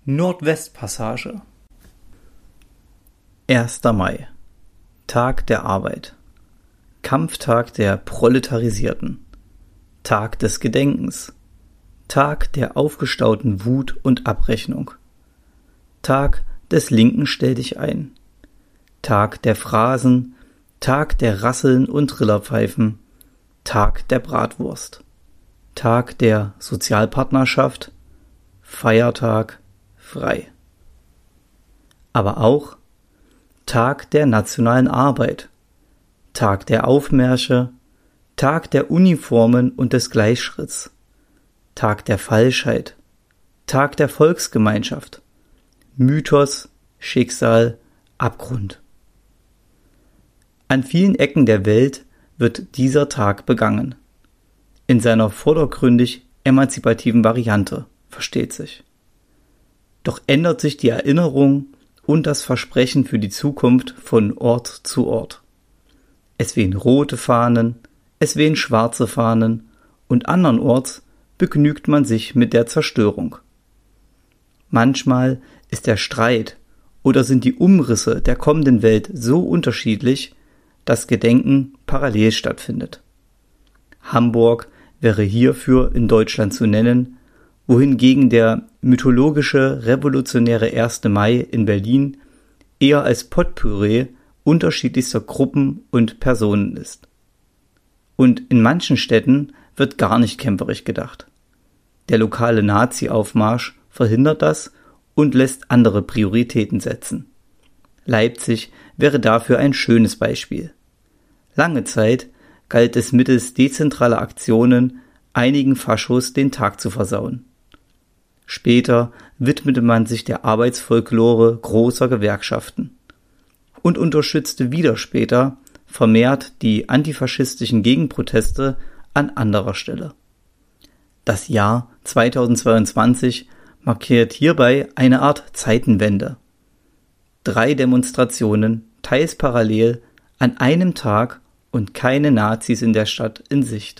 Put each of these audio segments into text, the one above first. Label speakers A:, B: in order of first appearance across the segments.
A: Nordwestpassage. 1. Mai. Tag der Arbeit. Kampftag der Proletarisierten. Tag des Gedenkens. Tag der aufgestauten Wut und Abrechnung. Tag des linken Stelldichein. Tag der Phrasen. Tag der Rasseln und Trillerpfeifen. Tag der Bratwurst. Tag der Sozialpartnerschaft. Feiertag frei. Aber auch Tag der nationalen Arbeit, Tag der Aufmärsche, Tag der Uniformen und des Gleichschritts, Tag der Falschheit, Tag der Volksgemeinschaft, Mythos, Schicksal, Abgrund. An vielen Ecken der Welt wird dieser Tag begangen. In seiner vordergründig emanzipativen Variante, versteht sich. Doch ändert sich die Erinnerung und das Versprechen für die Zukunft von Ort zu Ort. Es wehen rote Fahnen, es wehen schwarze Fahnen und andernorts begnügt man sich mit der Zerstörung. Manchmal ist der Streit oder sind die Umrisse der kommenden Welt so unterschiedlich, dass Gedenken parallel stattfindet. Hamburg wäre hierfür in Deutschland zu nennen, wohingegen der mythologische revolutionäre 1. Mai in Berlin eher als Potpourri unterschiedlichster Gruppen und Personen ist. Und in manchen Städten wird gar nicht kämpferisch gedacht. Der lokale Nazi-Aufmarsch verhindert das und lässt andere Prioritäten setzen. Leipzig wäre dafür ein schönes Beispiel. Lange Zeit galt es mittels dezentraler Aktionen einigen Faschos den Tag zu versauen. Später widmete man sich der Arbeitsfolklore großer Gewerkschaften und unterstützte wieder später vermehrt die antifaschistischen Gegenproteste an anderer Stelle. Das Jahr 2022 markiert hierbei eine Art Zeitenwende. 3 Demonstrationen, teils parallel, an einem Tag und keine Nazis in der Stadt in Sicht.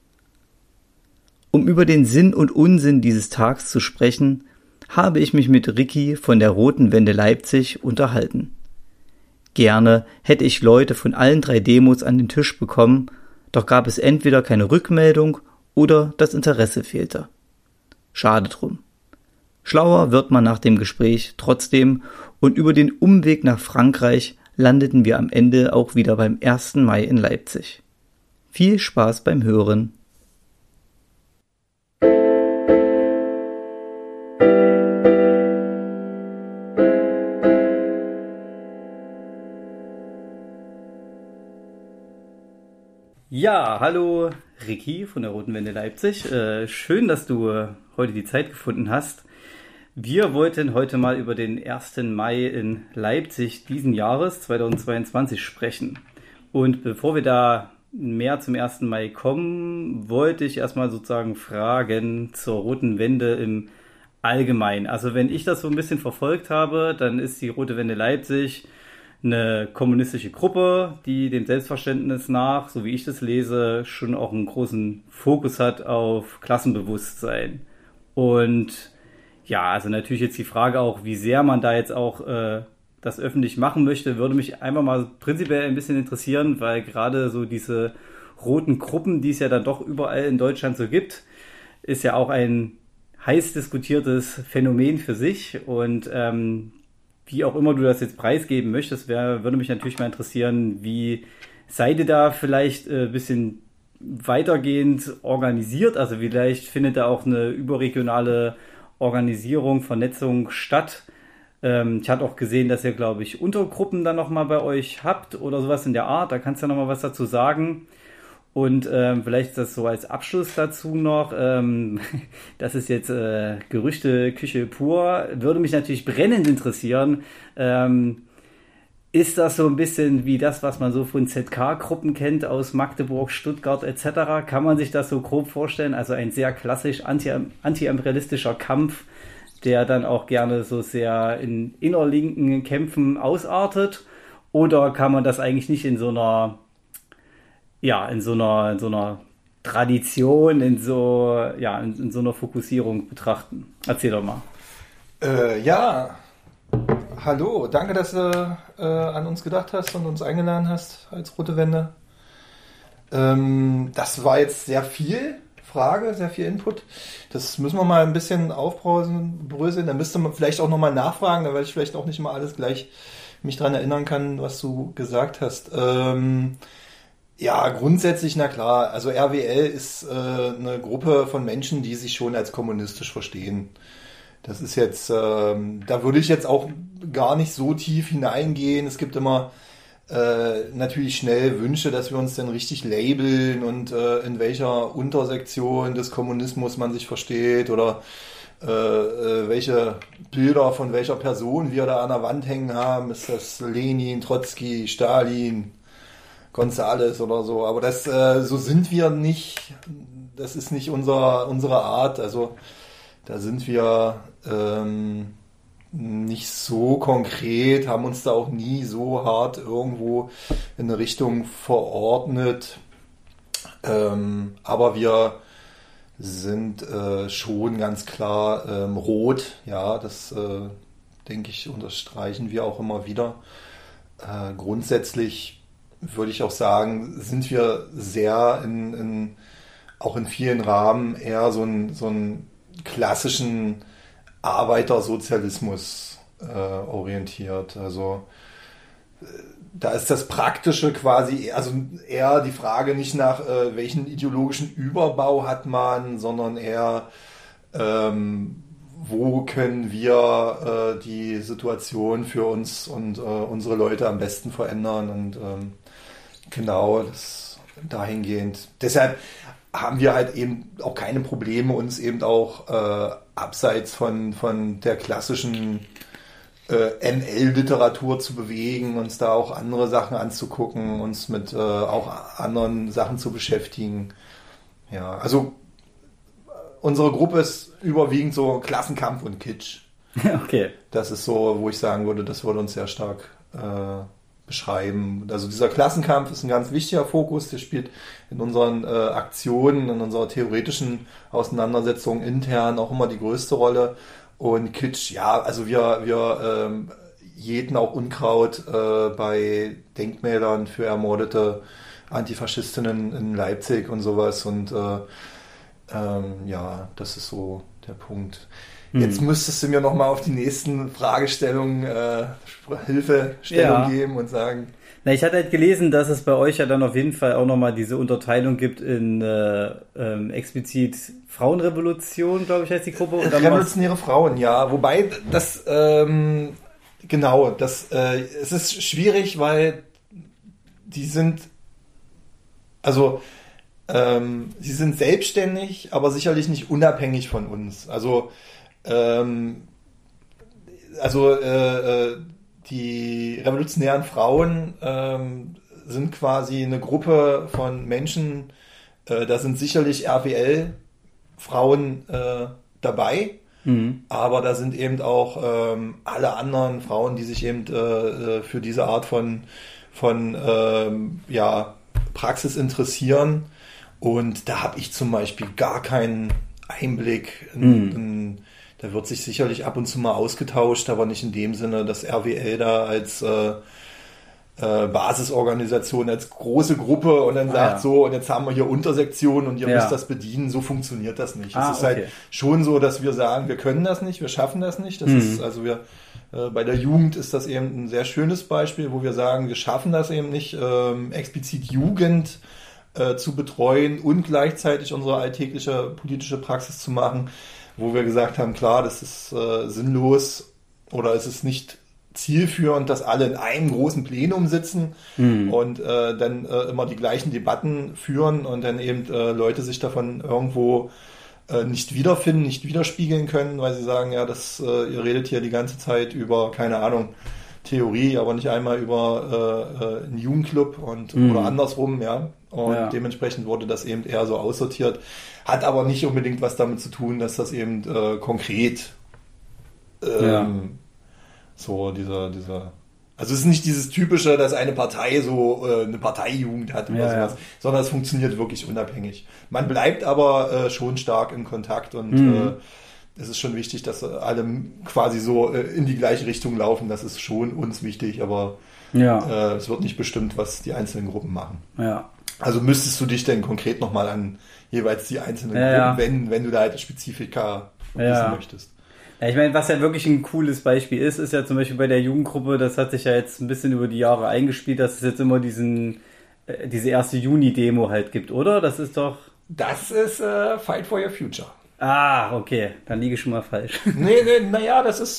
A: Um über den Sinn und Unsinn dieses Tags zu sprechen, habe ich mich mit Ricky von der Roten Wende Leipzig unterhalten. Gerne hätte ich Leute von allen 3 Demos an den Tisch bekommen, doch gab es entweder keine Rückmeldung oder das Interesse fehlte. Schade drum. Schlauer wird man nach dem Gespräch trotzdem und über den Umweg nach Frankreich landeten wir am Ende auch wieder beim 1. Mai in Leipzig. Viel Spaß beim Hören. Ja, hallo Ricky von der Roten Wende Leipzig. Schön, dass du heute die Zeit gefunden hast. Wir wollten heute mal über den 1. Mai in Leipzig diesen Jahres 2022 sprechen. Und bevor wir da mehr zum 1. Mai kommen, wollte ich erstmal sozusagen fragen zur Roten Wende im Allgemeinen. Also wenn ich das so ein bisschen verfolgt habe, dann ist die Rote Wende Leipzig eine kommunistische Gruppe, die dem Selbstverständnis nach, so wie ich das lese, schon auch einen großen Fokus hat auf Klassenbewusstsein. Und ja, also natürlich jetzt die Frage auch, wie sehr man da jetzt auch das öffentlich machen möchte, würde mich einfach mal prinzipiell ein bisschen interessieren, weil gerade so diese roten Gruppen, die es ja dann doch überall in Deutschland so gibt, ist ja auch ein heiß diskutiertes Phänomen für sich und wie auch immer du das jetzt preisgeben möchtest, würde mich natürlich mal interessieren, wie seid ihr da vielleicht ein bisschen weitergehend organisiert? Also vielleicht findet da auch eine überregionale Organisierung, Vernetzung statt. Ich hatte auch gesehen, dass ihr, glaube ich, Untergruppen dann nochmal bei euch habt oder sowas in der Art. Da kannst du ja nochmal was dazu sagen. Und vielleicht das so als Abschluss dazu noch, das ist jetzt Gerüchteküche pur, würde mich natürlich brennend interessieren. Ist das so ein bisschen wie das, was man so von ZK-Gruppen kennt aus Magdeburg, Stuttgart etc.? Kann man sich das so grob vorstellen? Also ein sehr klassisch anti-imperialistischer Kampf, der dann auch gerne so sehr in innerlinken Kämpfen ausartet? Oder kann man das eigentlich nicht in so einer Tradition, in so einer Fokussierung betrachten? Erzähl doch mal.
B: Ja, hallo, danke, dass du an uns gedacht hast und uns eingeladen hast als Rote Wende. Das war jetzt sehr viel Frage, sehr viel Input. Das müssen wir mal ein bisschen aufbröseln. Dann müsste man vielleicht auch nochmal nachfragen, weil ich vielleicht auch nicht mal alles gleich mich dran erinnern kann, was du gesagt hast. Ja, grundsätzlich, na klar, also RWL ist eine Gruppe von Menschen, die sich schon als kommunistisch verstehen. Das ist jetzt, da würde ich jetzt auch gar nicht so tief hineingehen. Es gibt immer natürlich schnell Wünsche, dass wir uns dann richtig labeln und in welcher Untersektion des Kommunismus man sich versteht oder welche Bilder von welcher Person wir da an der Wand hängen haben. Ist das Lenin, Trotzki, Stalin, Gonzales oder so? Aber das, so sind wir nicht. Das ist nicht unsere Art. Also da sind wir nicht so konkret, haben uns da auch nie so hart irgendwo in eine Richtung verordnet. Aber wir sind schon ganz klar rot. Ja, das denke ich, unterstreichen wir auch immer wieder. Grundsätzlich würde ich auch sagen, sind wir sehr auch in vielen Rahmen eher so einen klassischen Arbeitersozialismus orientiert. Also da ist das Praktische quasi, also eher die Frage nicht nach welchen ideologischen Überbau hat man, sondern eher wo können wir die Situation für uns und unsere Leute am besten verändern und genau, das dahingehend. Deshalb haben wir halt eben auch keine Probleme, uns eben auch abseits von der klassischen NL-Literatur zu bewegen, uns da auch andere Sachen anzugucken, uns mit auch anderen Sachen zu beschäftigen. Ja, also unsere Gruppe ist überwiegend so Klassenkampf und Kitsch.
A: Okay.
B: Das ist so, wo ich sagen würde, das würde uns sehr stark beschreiben. Also dieser Klassenkampf ist ein ganz wichtiger Fokus, der spielt in unseren Aktionen, in unserer theoretischen Auseinandersetzung intern auch immer die größte Rolle. Und Kitsch, ja, also wir jäten auch Unkraut bei Denkmälern für ermordete Antifaschistinnen in Leipzig und sowas und ja, das ist so der Punkt. Jetzt müsstest du mir nochmal auf die nächsten Fragestellungen Hilfestellung geben und sagen.
A: Na, ich hatte halt gelesen, dass es bei euch ja dann auf jeden Fall auch nochmal diese Unterteilung gibt in explizit Frauenrevolution, glaube ich, heißt die Gruppe. Und
B: Revolutionäre Frauen, ja. Wobei das, genau, das, es ist schwierig, weil die sind, also sie sind selbstständig, aber sicherlich nicht unabhängig von uns. Also die revolutionären Frauen sind quasi eine Gruppe von Menschen, da sind sicherlich RWL-Frauen dabei, aber da sind eben auch alle anderen Frauen, die sich eben für diese Art von ja, Praxis interessieren. Und da habe ich zum Beispiel gar keinen Einblick. Da wird sich sicherlich ab und zu mal ausgetauscht, aber nicht in dem Sinne, dass RWL da als Basisorganisation, als große Gruppe und dann sagt so, und jetzt haben wir hier Untersektionen und ihr müsst das bedienen. So funktioniert das nicht. Es ist halt schon so, dass wir sagen, wir können das nicht, wir schaffen das nicht. Das ist, also wir bei der Jugend ist das eben ein sehr schönes Beispiel, wo wir sagen, wir schaffen das eben nicht, explizit Jugend zu betreuen und gleichzeitig unsere alltägliche politische Praxis zu machen, wo wir gesagt haben, klar, das ist sinnlos oder es ist nicht zielführend, dass alle in einem großen Plenum sitzen und dann immer die gleichen Debatten führen und dann eben Leute sich davon irgendwo nicht wiederfinden, nicht widerspiegeln können, weil sie sagen, ja, ihr redet hier die ganze Zeit über, keine Ahnung, Theorie, aber nicht einmal über einen Jugendclub oder andersrum, ja. Und dementsprechend wurde das eben eher so aussortiert. Hat aber nicht unbedingt was damit zu tun, dass das eben konkret so dieser also es ist nicht dieses typische, dass eine Partei so eine Parteijugend hat oder sowas, sondern es funktioniert wirklich unabhängig. Man bleibt aber schon stark in Kontakt und es ist schon wichtig, dass alle quasi so in die gleiche Richtung laufen. Das ist schon uns wichtig, aber es wird nicht bestimmt, was die einzelnen Gruppen machen.
A: Ja.
B: Also müsstest du dich denn konkret nochmal an jeweils die einzelnen Gruppen, wenn du da halt Spezifika wissen möchtest.
A: Ja, ich meine, was ja wirklich ein cooles Beispiel ist ja zum Beispiel bei der Jugendgruppe, das hat sich ja jetzt ein bisschen über die Jahre eingespielt, dass es jetzt immer diese erste Juni-Demo halt gibt, oder? Das ist doch...
B: Das ist Fight for Your Future.
A: Ah, okay. Dann liege ich schon mal falsch.
B: Naja, das ist...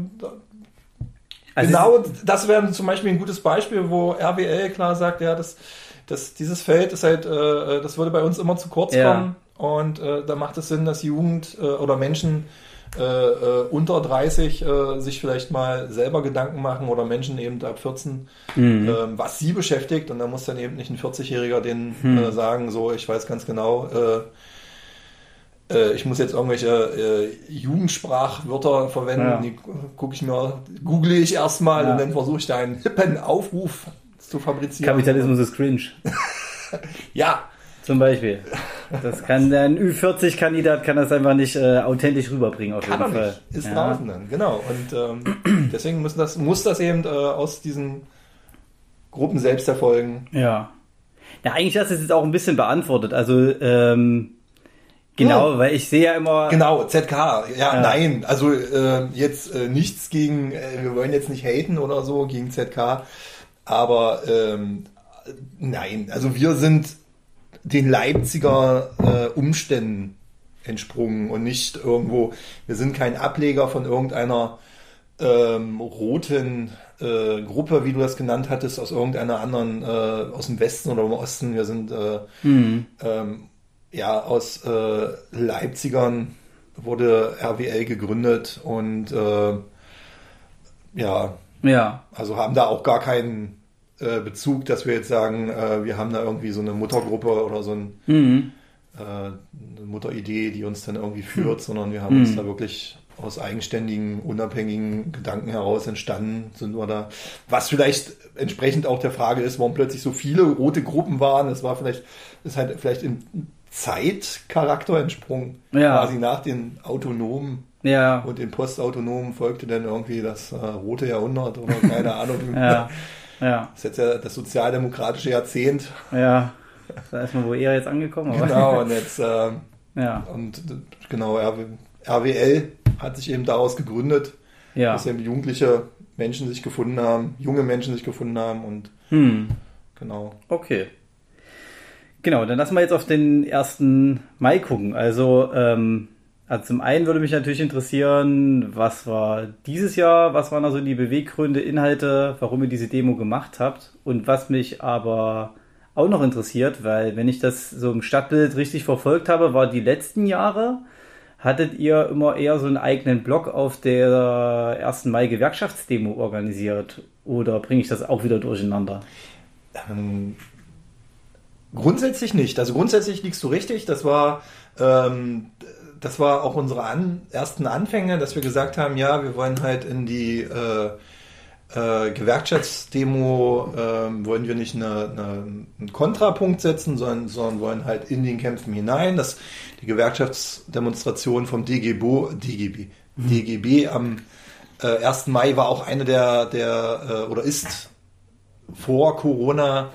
B: genau, das wäre zum Beispiel ein gutes Beispiel, wo RWL klar sagt, ja, dieses Feld ist halt, das würde bei uns immer zu kurz kommen. Und da macht es Sinn, dass Jugend oder Menschen unter 30 sich vielleicht mal selber Gedanken machen oder Menschen eben ab 14, was sie beschäftigt. Und da muss dann eben nicht ein 40-Jähriger denen sagen, so, ich weiß ganz genau, ich muss jetzt irgendwelche Jugendsprachwörter verwenden, die google ich erstmal und dann versuche ich da einen hippen Aufruf zu fabrizieren.
A: Kapitalismus ist cringe.
B: Ja.
A: Zum Beispiel. Das kann ein Ü40-Kandidat kann das einfach nicht authentisch rüberbringen, auf jeden Fall.
B: Nicht. Ist draußen dann, genau. Und deswegen muss das eben aus diesen Gruppen selbst erfolgen.
A: Ja. Ja, eigentlich hast du es jetzt auch ein bisschen beantwortet. Also, genau, weil ich sehe ja immer...
B: Genau, ZK. Ja. Nein. Also jetzt nichts gegen... wir wollen jetzt nicht haten oder so gegen ZK. Aber nein. Also wir sind den Leipziger Umständen entsprungen und nicht irgendwo... Wir sind kein Ableger von irgendeiner roten Gruppe, wie du das genannt hattest, aus irgendeiner anderen... aus dem Westen oder im Osten. Wir sind... aus Leipzigern wurde RWL gegründet und also haben da auch gar keinen Bezug, dass wir jetzt sagen, wir haben da irgendwie so eine Muttergruppe oder so eine Mutteridee, die uns dann irgendwie führt, sondern wir haben uns da wirklich aus eigenständigen, unabhängigen Gedanken heraus entstanden, sind wir da, was vielleicht entsprechend auch der Frage ist, warum plötzlich so viele rote Gruppen waren. Es war vielleicht im Zeitcharakter entsprungen, quasi nach den Autonomen und den Postautonomen folgte dann irgendwie das rote Jahrhundert oder keine Ahnung. Das ist jetzt ja das sozialdemokratische Jahrzehnt.
A: Ja, da ist man wohl eher jetzt angekommen. Aber.
B: Genau, und jetzt RWL hat sich eben daraus gegründet, dass eben jugendliche Menschen sich gefunden haben, junge Menschen sich gefunden haben und genau.
A: Okay. Genau, dann lassen wir jetzt auf den 1. Mai gucken. Also zum einen würde mich natürlich interessieren, was war dieses Jahr, was waren also die Beweggründe, Inhalte, warum ihr diese Demo gemacht habt, und was mich aber auch noch interessiert, weil wenn ich das so im Stadtbild richtig verfolgt habe, war die letzten Jahre, hattet ihr immer eher so einen eigenen Blog auf der 1. Mai Gewerkschaftsdemo organisiert, oder bringe ich das auch wieder durcheinander?
B: Grundsätzlich nicht. Also grundsätzlich liegst du richtig. Das war auch unsere ersten Anfänge, dass wir gesagt haben, ja, wir wollen halt in die Gewerkschaftsdemo, wollen wir nicht einen Kontrapunkt setzen, sondern wollen halt in den Kämpfen hinein. Die Gewerkschaftsdemonstration vom DGB am 1. Mai war auch eine der oder ist vor Corona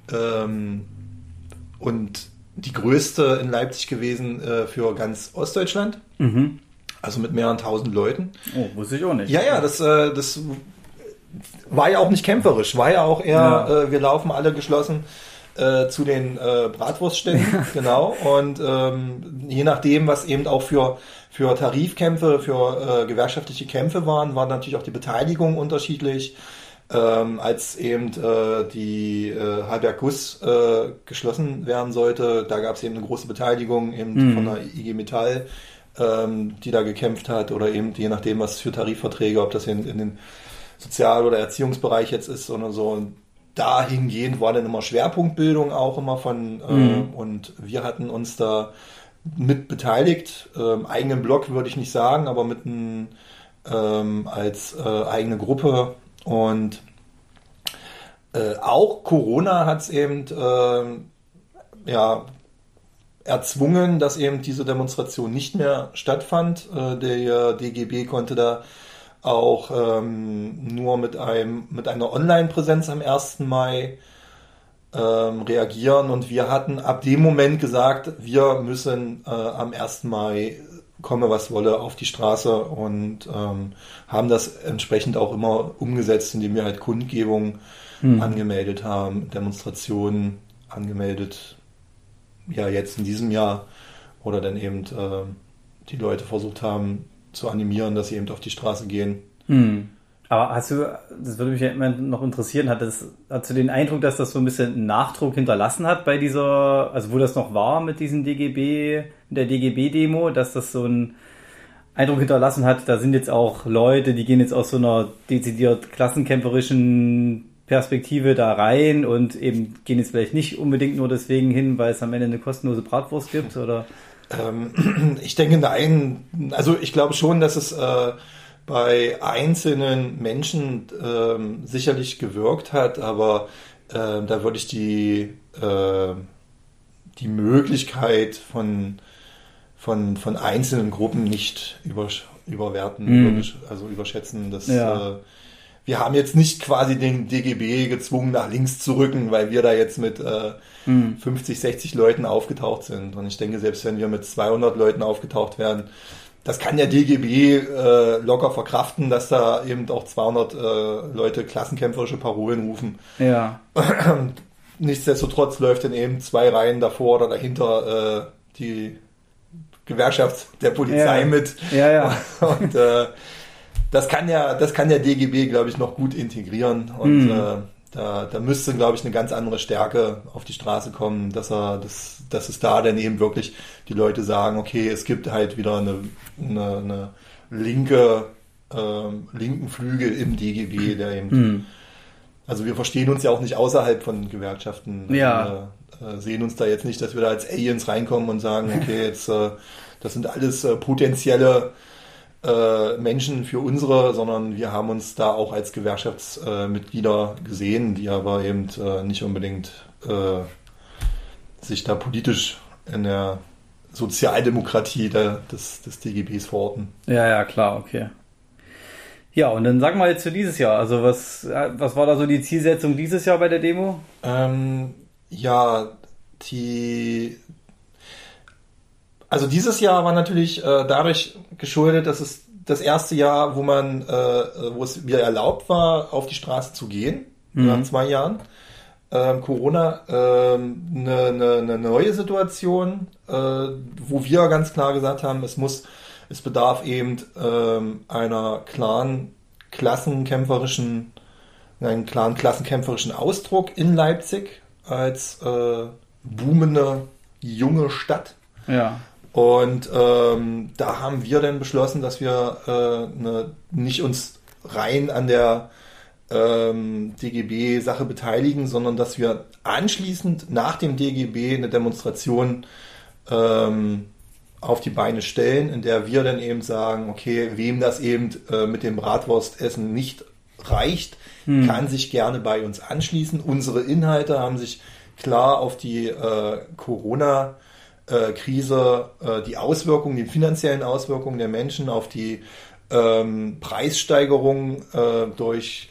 B: und die größte in Leipzig gewesen für ganz Ostdeutschland. Also mit mehreren tausend Leuten.
A: Oh, wusste ich auch nicht.
B: Ja, das war ja auch nicht kämpferisch. War ja auch eher, wir laufen alle geschlossen zu den Bratwurstständen. Genau. Und je nachdem, was eben auch für Tarifkämpfe, für gewerkschaftliche Kämpfe war natürlich auch die Beteiligung unterschiedlich. Als eben die Halberg-Guss geschlossen werden sollte, da gab es eben eine große Beteiligung eben von der IG Metall, die da gekämpft hat, oder eben je nachdem, was für Tarifverträge, ob das in den Sozial- oder Erziehungsbereich jetzt ist oder so. Und dahingehend war dann immer Schwerpunktbildung auch immer und wir hatten uns da mit beteiligt. Eigenen Blog würde ich nicht sagen, aber als eigene Gruppe. Und auch Corona hat es eben erzwungen, dass eben diese Demonstration nicht mehr stattfand. Der DGB konnte da auch nur mit einer Online-Präsenz am 1. Mai reagieren, und wir hatten ab dem Moment gesagt, wir müssen am 1. Mai, komme was wolle, auf die Straße, und haben das entsprechend auch immer umgesetzt, indem wir halt Kundgebungen angemeldet haben, Demonstrationen angemeldet, ja jetzt in diesem Jahr, oder dann eben die Leute versucht haben zu animieren, dass sie eben auf die Straße gehen.
A: Aber das würde mich ja immer noch interessieren, hast du den Eindruck, dass das so ein bisschen einen Nachdruck hinterlassen hat bei dieser, also wo das noch war mit diesem der DGB-Demo, dass das so einen Eindruck hinterlassen hat, da sind jetzt auch Leute, die gehen jetzt aus so einer dezidiert klassenkämpferischen Perspektive da rein und eben gehen jetzt vielleicht nicht unbedingt nur deswegen hin, weil es am Ende eine kostenlose Bratwurst gibt, oder?
B: Ich denke, nein. Also ich glaube schon, dass es bei einzelnen Menschen sicherlich gewirkt hat, aber da würde ich die Möglichkeit von einzelnen Gruppen nicht überwerten, also überschätzen. Wir haben jetzt nicht quasi den DGB gezwungen, nach links zu rücken, weil wir da jetzt mit 50, 60 Leuten aufgetaucht sind. Und ich denke, selbst wenn wir mit 200 Leuten aufgetaucht wären, das kann der DGB locker verkraften, dass da eben auch 200 Leute klassenkämpferische Parolen rufen.
A: Ja.
B: Nichtsdestotrotz läuft dann eben 2 Reihen davor oder dahinter die Gewerkschaft der Polizei mit.
A: Ja.
B: Und das kann der DGB, glaube ich, noch gut integrieren. Und da müsste, glaube ich, eine ganz andere Stärke auf die Straße kommen, dass es da dann eben wirklich die Leute sagen, okay, es gibt halt wieder eine linken Flügel im DGB, der eben, also wir verstehen uns ja auch nicht außerhalb von Gewerkschaften.
A: Ja.
B: Wir sehen uns da jetzt nicht, dass wir da als Aliens reinkommen und sagen, okay, jetzt das sind alles potenzielle Menschen für unsere, sondern wir haben uns da auch als Gewerkschaftsmitglieder gesehen, die aber eben nicht unbedingt sich da politisch in der Sozialdemokratie des DGBs verorten.
A: Ja, klar, okay. Ja, und dann sagen wir jetzt für dieses Jahr, also was war da so die Zielsetzung dieses Jahr bei der Demo?
B: Also dieses Jahr war natürlich dadurch geschuldet, dass es das erste Jahr, wo es wieder erlaubt war, auf die Straße zu gehen, nach 2 Jahren. Corona, eine neue Situation, wo wir ganz klar gesagt haben, es bedarf eben einen klaren klassenkämpferischen Ausdruck in Leipzig als boomende junge Stadt.
A: Ja.
B: Und da haben wir dann beschlossen, dass wir nicht uns rein an der DGB-Sache beteiligen, sondern dass wir anschließend nach dem DGB eine Demonstration auf die Beine stellen, in der wir dann eben sagen, okay, wem das eben mit dem Bratwurstessen nicht reicht, kann sich gerne bei uns anschließen. Unsere Inhalte haben sich klar auf die Corona-Krise, die finanziellen Auswirkungen der Menschen auf die Preissteigerung durch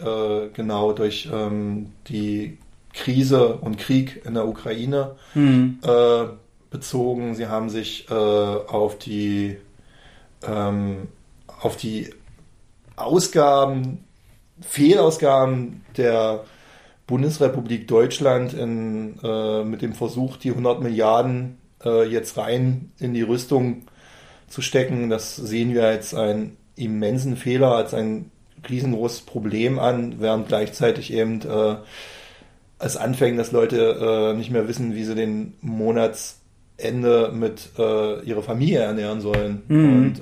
B: die Krise und Krieg in der Ukraine bezogen. Sie haben sich auf die Fehlausgaben der Bundesrepublik Deutschland mit dem Versuch, die 100 Milliarden jetzt rein in die Rüstung zu stecken. Das sehen wir als einen immensen Fehler, als ein riesengroßes Problem an, während gleichzeitig eben es anfängt, dass Leute nicht mehr wissen, wie sie den Monatsende mit ihrer Familie ernähren sollen. Und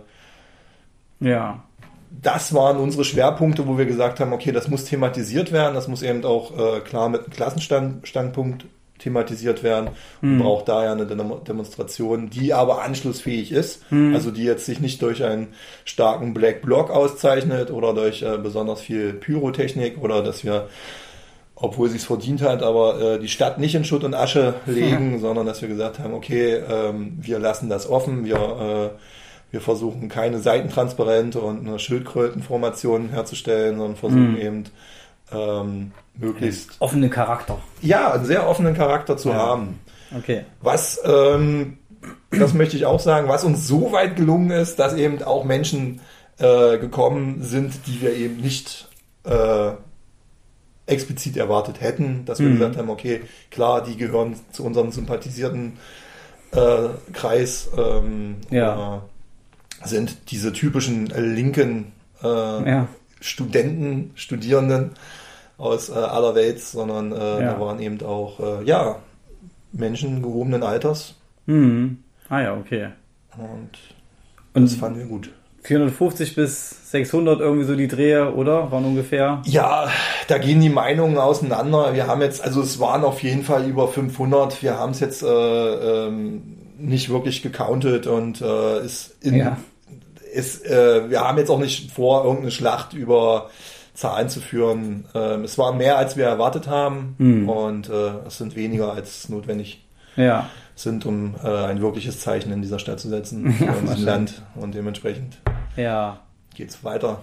B: das waren unsere Schwerpunkte, wo wir gesagt haben, okay, das muss thematisiert werden, das muss eben auch klar mit einem Klassenstandpunkt thematisiert werden und braucht daher eine Demonstration, die aber anschlussfähig ist, also die jetzt sich nicht durch einen starken Black Bloc auszeichnet oder durch besonders viel Pyrotechnik oder dass wir obwohl sie es verdient hat, aber die Stadt nicht in Schutt und Asche legen, sondern dass wir gesagt haben, okay, wir lassen das offen, wir versuchen keine Seitentransparente und eine Schildkrötenformation herzustellen, sondern versuchen eben möglichst
A: offenen Charakter.
B: Ja, einen sehr offenen Charakter zu haben.
A: Okay.
B: Was, das möchte ich auch sagen, was uns so weit gelungen ist, dass eben auch Menschen gekommen sind, die wir eben nicht explizit erwartet hätten, dass wir gesagt haben, okay, klar, die gehören zu unserem sympathisierten Kreis, sind diese typischen linken Studierenden aus aller Welt, sondern da waren eben auch Menschen gehobenen Alters.
A: Ah ja, okay.
B: Und das fanden wir gut.
A: 450 bis 600 irgendwie so die Drehe, oder? Waren ungefähr?
B: Ja, da gehen die Meinungen auseinander. Wir haben jetzt, also es waren auf jeden Fall über 500. Wir haben es jetzt nicht wirklich gecountet und wir haben jetzt auch nicht vor, irgendeine Schlacht über Zahlen zu führen. Es waren mehr, als wir erwartet haben und es sind weniger, als notwendig sind, um ein wirkliches Zeichen in dieser Stadt zu setzen, in diesem Land, und dementsprechend geht's weiter.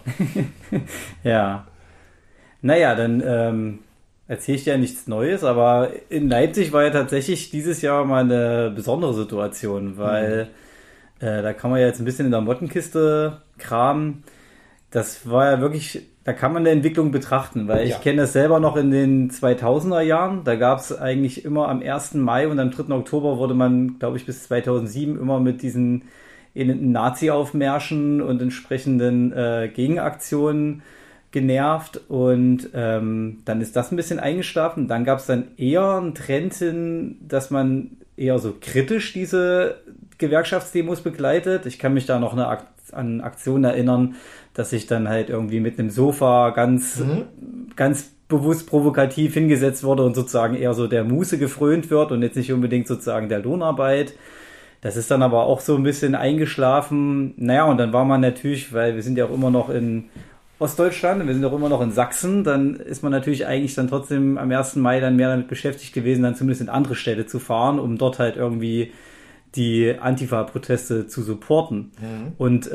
A: Ja. Naja, dann erzähle ich dir ja nichts Neues, aber in Leipzig war ja tatsächlich dieses Jahr mal eine besondere Situation, weil da kann man ja jetzt ein bisschen in der Mottenkiste kramen. Das war ja wirklich, da kann man eine Entwicklung betrachten, weil ich kenne das selber noch in den 2000er Jahren. Da gab es eigentlich immer am 1. Mai und am 3. Oktober wurde man, glaube ich, bis 2007 immer mit diesen Nazi-Aufmärschen und entsprechenden Gegenaktionen genervt, und dann ist das ein bisschen eingeschlafen. Dann gab es dann eher einen Trend hin, dass man eher so kritisch diese Gewerkschaftsdemos begleitet. Ich kann mich da noch an Aktionen erinnern, dass ich dann halt irgendwie mit einem Sofa ganz bewusst provokativ hingesetzt wurde und sozusagen eher so der Muße gefrönt wird und jetzt nicht unbedingt sozusagen der Lohnarbeit. Das ist dann aber auch so ein bisschen eingeschlafen. Naja, und dann war man natürlich, weil wir sind ja auch immer noch in Ostdeutschland, wir sind auch immer noch in Sachsen, dann ist man natürlich eigentlich dann trotzdem am 1. Mai dann mehr damit beschäftigt gewesen, dann zumindest in andere Städte zu fahren, um dort halt irgendwie die Antifa-Proteste zu supporten. Und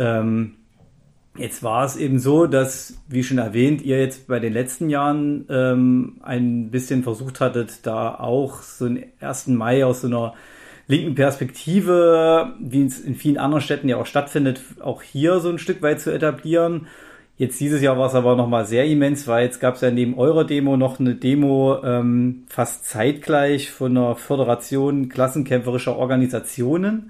A: jetzt war es eben so, dass, wie schon erwähnt, ihr jetzt bei den letzten Jahren ein bisschen versucht hattet, da auch so einen 1. Mai aus so einer linken Perspektive, wie es in vielen anderen Städten ja auch stattfindet, auch hier so ein Stück weit zu etablieren. Jetzt dieses Jahr war es aber nochmal sehr immens, weil jetzt gab es ja neben eurer Demo noch eine Demo fast zeitgleich von einer Föderation klassenkämpferischer Organisationen,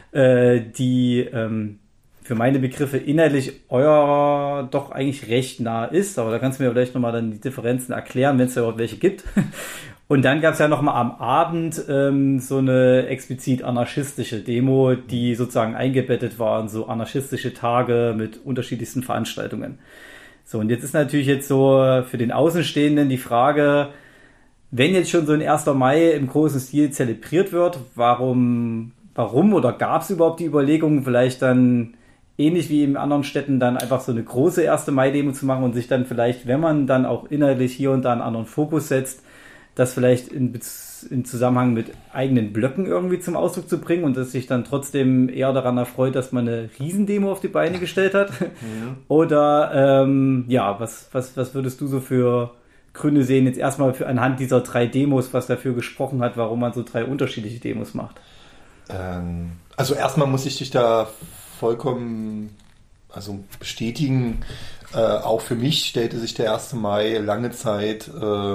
A: die für meine Begriffe inhaltlich eurer doch eigentlich recht nah ist. Aber da kannst du mir vielleicht nochmal dann die Differenzen erklären, wenn es da überhaupt welche gibt. Und dann gab es ja nochmal am Abend so eine explizit anarchistische Demo, die sozusagen eingebettet war in so anarchistische Tage mit unterschiedlichsten Veranstaltungen. So, und jetzt ist natürlich jetzt so für den Außenstehenden die Frage, wenn jetzt schon so ein 1. Mai im großen Stil zelebriert wird, warum oder gab es überhaupt die Überlegung, vielleicht dann ähnlich wie in anderen Städten dann einfach so eine große 1. Mai-Demo zu machen und sich dann vielleicht, wenn man dann auch inhaltlich hier und da einen anderen Fokus setzt, das vielleicht in Zusammenhang mit eigenen Blöcken irgendwie zum Ausdruck zu bringen und dass sich dann trotzdem eher daran erfreut, dass man eine Riesendemo auf die Beine gestellt hat? Oder was würdest du so für Gründe sehen, jetzt erstmal anhand dieser 3 Demos, was dafür gesprochen hat, warum man so 3 unterschiedliche Demos macht?
B: Also erstmal muss ich dich da vollkommen bestätigen. Auch für mich stellte sich der 1. Mai lange Zeit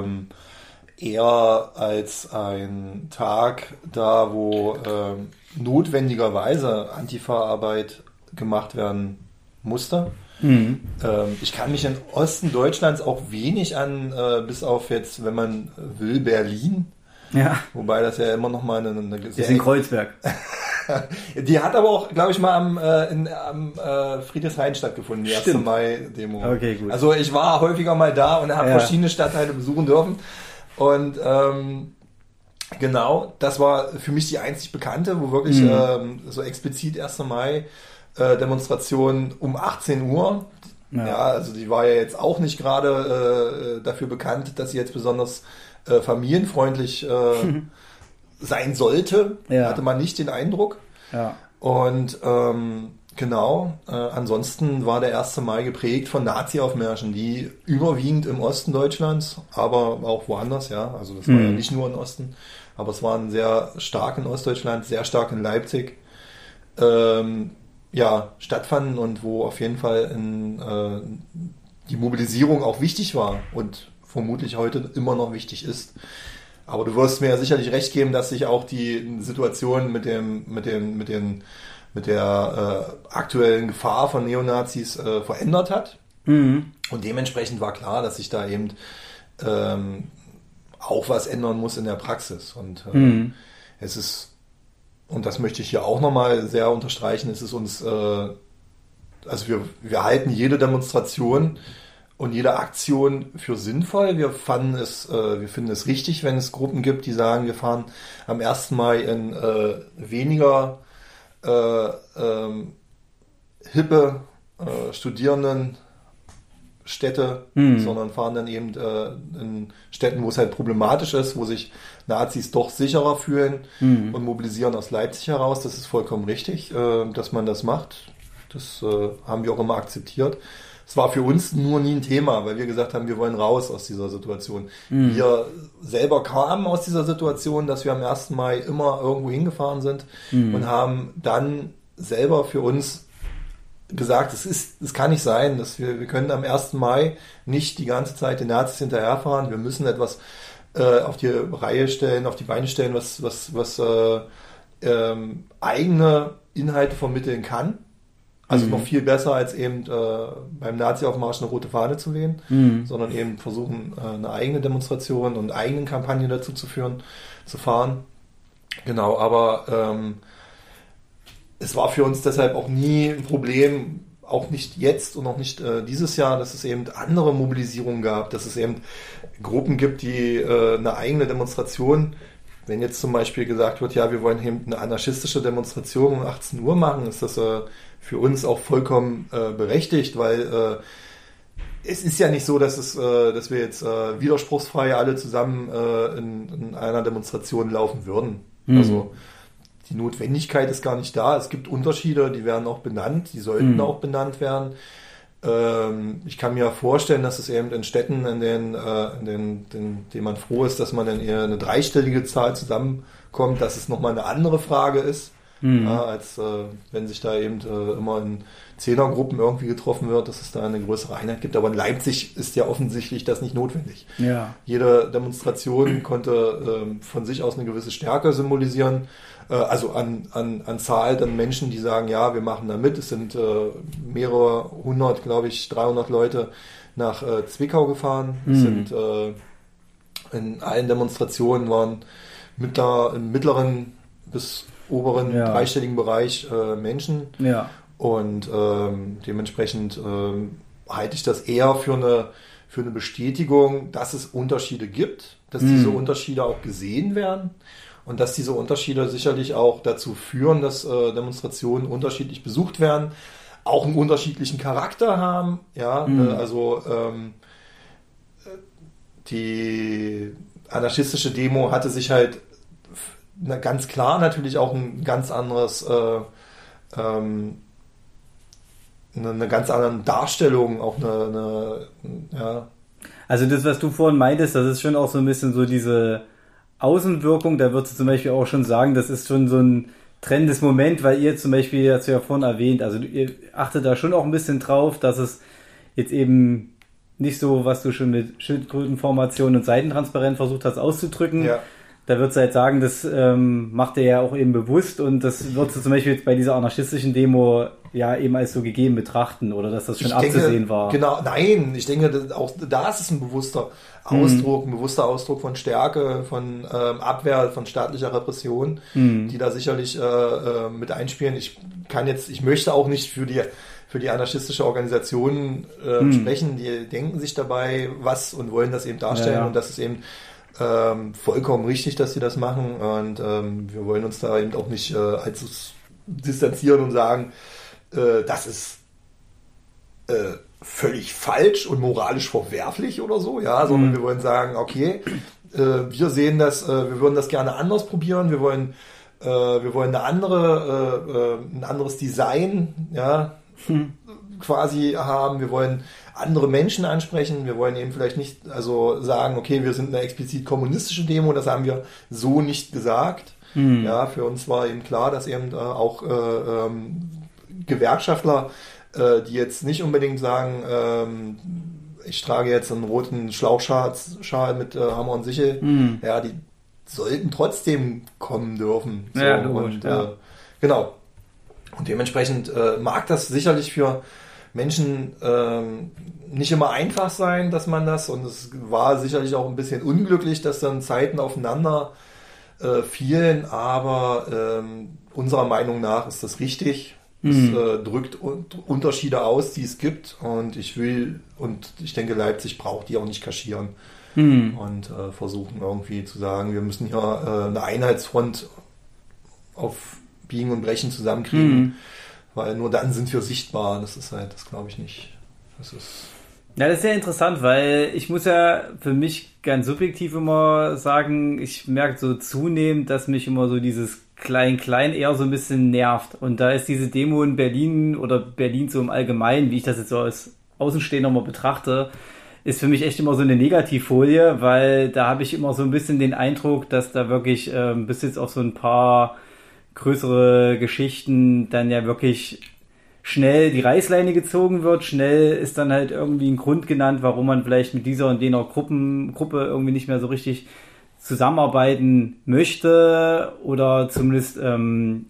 B: eher als ein Tag dar, wo notwendigerweise Antifa-Arbeit gemacht werden musste. Ich kann mich in Osten Deutschlands auch wenig an, bis auf jetzt, wenn man will, Berlin.
A: Ja.
B: Wobei das ja immer noch mal eine
A: ist in Kreuzberg.
B: Die hat aber auch, glaube ich, mal am Friedrichshain stattgefunden, die 1. Mai-Demo.
A: Okay, gut.
B: Also ich war häufiger mal da und habe verschiedene Stadtteile besuchen dürfen. Und genau, das war für mich die einzig bekannte, wo wirklich so explizit 1. Mai Demonstrationen um 18 Uhr, Ja, also die war ja jetzt auch nicht gerade dafür bekannt, dass sie jetzt besonders familienfreundlich sein sollte. Hatte man nicht den Eindruck.
A: Ja.
B: Und genau, ansonsten war der 1. Mai geprägt von Nazi-Aufmärschen, die überwiegend im Osten Deutschlands, aber auch woanders, ja. Also das war ja nicht nur im Osten, aber es waren sehr stark in Ostdeutschland, sehr stark in Leipzig, stattfanden und wo auf jeden Fall die Mobilisierung auch wichtig war und vermutlich heute immer noch wichtig ist. Aber du wirst mir ja sicherlich recht geben, dass sich auch die Situation mit der aktuellen Gefahr von Neonazis verändert hat. Und dementsprechend war klar, dass sich da eben auch was ändern muss in der Praxis. Und es ist, und das möchte ich hier auch nochmal sehr unterstreichen, es ist uns, also wir halten jede Demonstration und jede Aktion für sinnvoll. Wir finden es richtig, wenn es Gruppen gibt, die sagen, wir fahren am 1. Mai in weniger hippe Studierendenstädte, sondern fahren dann eben in Städten, wo es halt problematisch ist, wo sich Nazis doch sicherer fühlen und mobilisieren aus Leipzig heraus. Das ist vollkommen richtig, dass man das macht. Das haben wir auch immer akzeptiert. Es war für uns nur nie ein Thema, weil wir gesagt haben, wir wollen raus aus dieser Situation. Wir selber kamen aus dieser Situation, dass wir am 1. Mai immer irgendwo hingefahren sind und haben dann selber für uns gesagt, es kann nicht sein, dass wir können am 1. Mai nicht die ganze Zeit den Nazis hinterherfahren. Wir müssen etwas auf die Reihe stellen, auf die Beine stellen, was eigene Inhalte vermitteln kann. Also noch viel besser als eben beim Nazi-Aufmarsch eine rote Fahne zu wehen, sondern eben versuchen, eine eigene Demonstration und eigene Kampagne dazu zu fahren. Genau, aber es war für uns deshalb auch nie ein Problem, auch nicht jetzt und auch nicht dieses Jahr, dass es eben andere Mobilisierungen gab, dass es eben Gruppen gibt, die eine eigene Demonstration, wenn jetzt zum Beispiel gesagt wird, ja, wir wollen eben eine anarchistische Demonstration um 18 Uhr machen, ist das für uns auch vollkommen berechtigt, weil es ist ja nicht so, dass wir jetzt widerspruchsfrei alle zusammen in einer Demonstration laufen würden. Also die Notwendigkeit ist gar nicht da. Es gibt Unterschiede, die werden auch benannt, die sollten auch benannt werden. Ich kann mir vorstellen, dass es eben in Städten, in denen man froh ist, dass man dann eher eine dreistellige Zahl zusammenkommt, dass es nochmal eine andere Frage ist, als wenn sich da eben immer in Zehnergruppen irgendwie getroffen wird, dass es da eine größere Einheit gibt. Aber in Leipzig ist ja offensichtlich das nicht notwendig.
A: Ja.
B: Jede Demonstration konnte von sich aus eine gewisse Stärke symbolisieren. Also an Zahl dann Menschen, die sagen, ja, wir machen da mit. Es sind mehrere hundert, glaube ich, 300 Leute nach Zwickau gefahren. Es sind in allen Demonstrationen waren im mittleren bis oberen dreistelligen Bereich Menschen.
A: Ja.
B: Und dementsprechend halte ich das eher für eine Bestätigung, dass es Unterschiede gibt, dass diese Unterschiede auch gesehen werden. Und dass diese Unterschiede sicherlich auch dazu führen, dass Demonstrationen unterschiedlich besucht werden, auch einen unterschiedlichen Charakter haben. Ja, also die anarchistische Demo hatte sich halt ganz klar natürlich auch ein ganz anderes, eine ganz andere Darstellung, auch ja.
A: Also das, was du vorhin meintest, das ist schon auch so ein bisschen so diese Außenwirkung, da würdest du zum Beispiel auch schon sagen, das ist schon so ein trennendes Moment, weil ihr zum Beispiel, hast du ja vorhin erwähnt, also ihr achtet da schon auch ein bisschen drauf, dass es jetzt eben nicht so, was du schon mit Schildkrötenformation und Seitentransparent versucht hast auszudrücken. Ja. Da würdest du halt sagen, das macht er ja auch eben bewusst und das würdest du zum Beispiel jetzt bei dieser anarchistischen Demo ja eben als so gegeben betrachten oder dass das schon abzusehen war.
B: Genau, nein, ich denke, auch da ist es ein bewusster Ausdruck von Stärke, von Abwehr, von staatlicher Repression, die da sicherlich mit einspielen. Ich möchte auch nicht für die anarchistische Organisation sprechen, die denken sich dabei was und wollen das eben darstellen und das ist eben vollkommen richtig, dass sie das machen und wir wollen uns da eben auch nicht allzu distanzieren und sagen, das ist völlig falsch und moralisch verwerflich oder so, ja, sondern wir wollen sagen, okay, wir sehen das, wir würden das gerne anders probieren, wir wollen ein anderes Design, ja, quasi haben, wir wollen andere Menschen ansprechen, wir wollen eben vielleicht nicht sagen, okay, wir sind eine explizit kommunistische Demo, das haben wir so nicht gesagt. Ja, für uns war eben klar, dass eben auch Gewerkschaftler, die jetzt nicht unbedingt sagen, ich trage jetzt einen roten Schlauchschal mit Hammer und Sichel, ja, die sollten trotzdem kommen dürfen. So.
A: Ja, logisch,
B: Genau. Und dementsprechend mag das sicherlich für Menschen nicht immer einfach sein, dass man das, und es war sicherlich auch ein bisschen unglücklich, dass dann Zeiten aufeinander fielen, aber unserer Meinung nach ist das richtig. Es drückt Unterschiede aus, die es gibt, und ich denke, Leipzig braucht die auch nicht kaschieren und versuchen irgendwie zu sagen, wir müssen hier eine Einheitsfront auf Biegen und Brechen zusammenkriegen, weil nur dann sind wir sichtbar. Das ist halt, das glaube ich nicht.
A: Ja, das ist sehr interessant, weil ich muss ja für mich ganz subjektiv immer sagen, ich merke so zunehmend, dass mich immer so dieses Klein-Klein eher so ein bisschen nervt. Und da ist diese Demo in Berlin oder Berlin so im Allgemeinen, wie ich das jetzt so als Außenstehender mal betrachte, ist für mich echt immer so eine Negativfolie, weil da habe ich immer so ein bisschen den Eindruck, dass da wirklich bis jetzt auf so ein paar größere Geschichten dann ja wirklich schnell die Reißleine gezogen wird, schnell ist dann halt irgendwie ein Grund genannt, warum man vielleicht mit dieser und jener Gruppe irgendwie nicht mehr so richtig zusammenarbeiten möchte, oder zumindest, wenn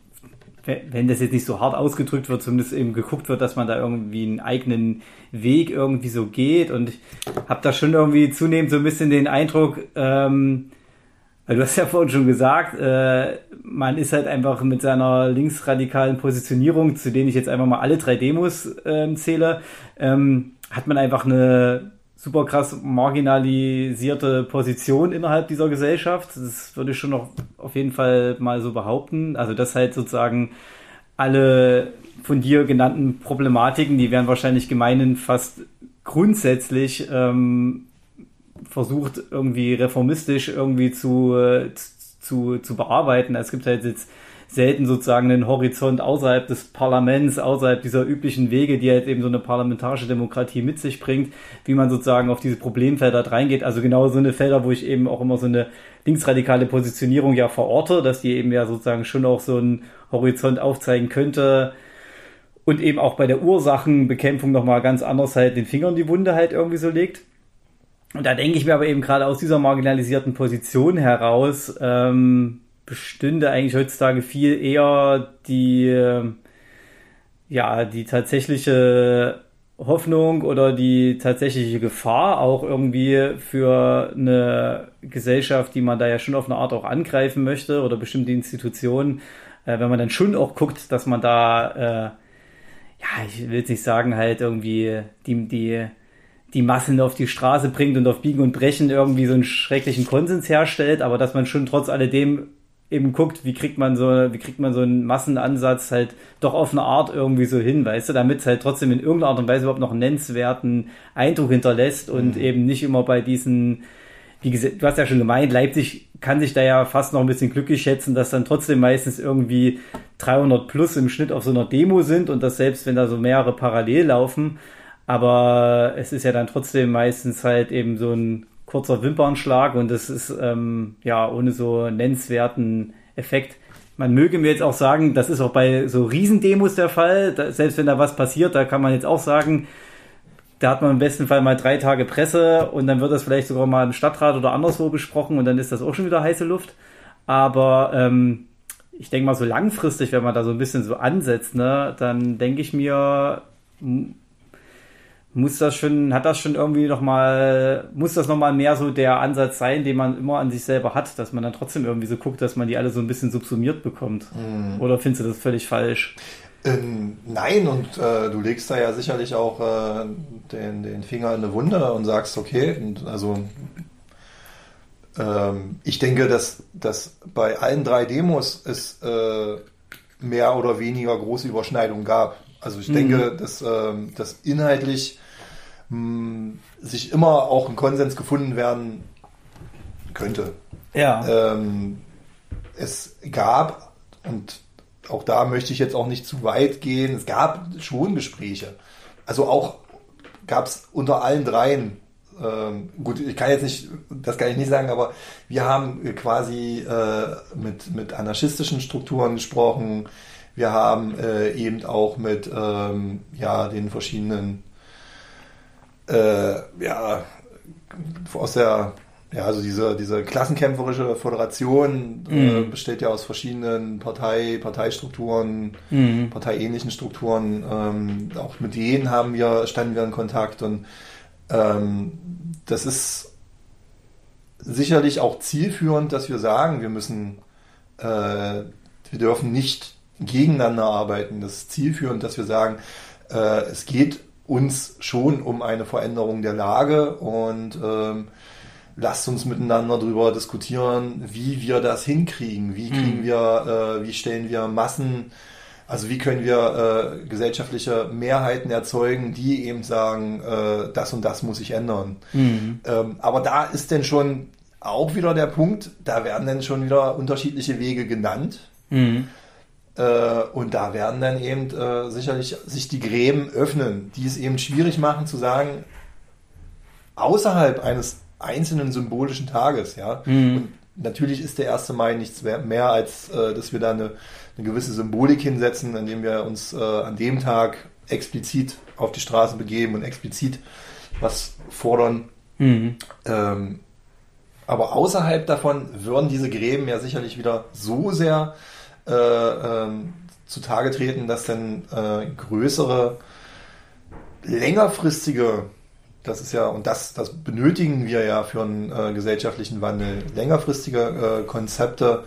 A: das jetzt nicht so hart ausgedrückt wird, zumindest eben geguckt wird, dass man da irgendwie einen eigenen Weg irgendwie so geht. Und ich habe da schon irgendwie zunehmend so ein bisschen den Eindruck, weil du hast ja vorhin schon gesagt, man ist halt einfach mit seiner linksradikalen Positionierung, zu denen ich jetzt einfach mal alle 3 Demos zähle, hat man einfach eine super krass marginalisierte Position innerhalb dieser Gesellschaft. Das würde ich schon noch auf jeden Fall mal so behaupten. Also dass halt sozusagen alle von dir genannten Problematiken, die werden wahrscheinlich gemeinhin fast grundsätzlich versucht irgendwie reformistisch irgendwie zu bearbeiten. Es gibt halt jetzt selten sozusagen einen Horizont außerhalb des Parlaments, außerhalb dieser üblichen Wege, die halt eben so eine parlamentarische Demokratie mit sich bringt, wie man sozusagen auf diese Problemfelder reingeht. Also genau so eine Felder, wo ich eben auch immer so eine linksradikale Positionierung ja verorte, dass die eben ja sozusagen schon auch so einen Horizont aufzeigen könnte und eben auch bei der Ursachenbekämpfung nochmal ganz anders halt den Finger in die Wunde halt irgendwie so legt. Und da denke ich mir aber eben gerade aus dieser marginalisierten Position heraus, bestünde eigentlich heutzutage viel eher die tatsächliche Hoffnung oder die tatsächliche Gefahr auch irgendwie für eine Gesellschaft, die man da ja schon auf eine Art auch angreifen möchte, oder bestimmte Institutionen, wenn man dann schon auch guckt, dass man da, ich will jetzt nicht sagen, halt irgendwie die Massen auf die Straße bringt und auf Biegen und Brechen irgendwie so einen schrecklichen Konsens herstellt, aber dass man schon trotz alledem eben guckt, wie kriegt man so einen Massenansatz halt doch auf eine Art irgendwie so hin, weißt du, damit es halt trotzdem in irgendeiner Art und Weise überhaupt noch einen nennenswerten Eindruck hinterlässt und eben nicht immer bei diesen, wie gesagt, du hast ja schon gemeint, Leipzig kann sich da ja fast noch ein bisschen glücklich schätzen, dass dann trotzdem meistens irgendwie 300 plus im Schnitt auf so einer Demo sind, und das selbst, wenn da so mehrere parallel laufen, aber es ist ja dann trotzdem meistens halt eben so ein kurzer Wimpernschlag, und das ist ohne so nennenswerten Effekt. Man möge mir jetzt auch sagen, das ist auch bei so Riesendemos der Fall, selbst wenn da was passiert, da kann man jetzt auch sagen, da hat man im besten Fall mal 3 Tage Presse und dann wird das vielleicht sogar mal im Stadtrat oder anderswo besprochen und dann ist das auch schon wieder heiße Luft. Aber ich denke mal so langfristig, wenn man da so ein bisschen so ansetzt, ne, dann denke ich mir, muss das nochmal mehr so der Ansatz sein, den man immer an sich selber hat, dass man dann trotzdem irgendwie so guckt, dass man die alle so ein bisschen subsumiert bekommt. Oder findest du das völlig falsch?
B: Nein, und du legst da ja sicherlich auch den Finger in eine Wunde und sagst, okay, ich denke, dass bei allen 3 Demos es mehr oder weniger große Überschneidungen gab. Also ich denke, dass inhaltlich sich immer auch ein Konsens gefunden werden könnte.
C: Ja.
B: Es gab, und auch da möchte ich jetzt auch nicht zu weit gehen, es gab schon Gespräche. Also auch gab es unter allen dreien, gut, das kann ich nicht sagen, aber wir haben quasi mit anarchistischen Strukturen gesprochen. Wir haben eben auch mit den verschiedenen also diese klassenkämpferische Föderation besteht ja aus verschiedenen Parteistrukturen, parteiähnlichen Strukturen. Auch mit denen standen wir in Kontakt, und das ist sicherlich auch zielführend, dass wir sagen, wir dürfen nicht gegeneinander arbeiten. Das ist zielführend, dass wir sagen, es geht uns schon um eine Veränderung der Lage, und lasst uns miteinander darüber diskutieren, wie wir das hinkriegen. Wie stellen wir Massen, also wie können wir gesellschaftliche Mehrheiten erzeugen, die eben sagen, das und das muss sich ändern. Aber da ist dann schon auch wieder der Punkt, da werden dann schon wieder unterschiedliche Wege genannt. Und da werden dann eben sicherlich sich die Gräben öffnen, die es eben schwierig machen zu sagen, außerhalb eines einzelnen symbolischen Tages, ja. Und natürlich ist der 1. Mai nichts mehr als, dass wir da eine gewisse Symbolik hinsetzen, indem wir uns an dem Tag explizit auf die Straße begeben und explizit was fordern. Aber außerhalb davon würden diese Gräben ja sicherlich wieder so sehr zutage treten, dass dann größere, längerfristige, das ist ja, und das benötigen wir ja für einen gesellschaftlichen Wandel, längerfristige Konzepte,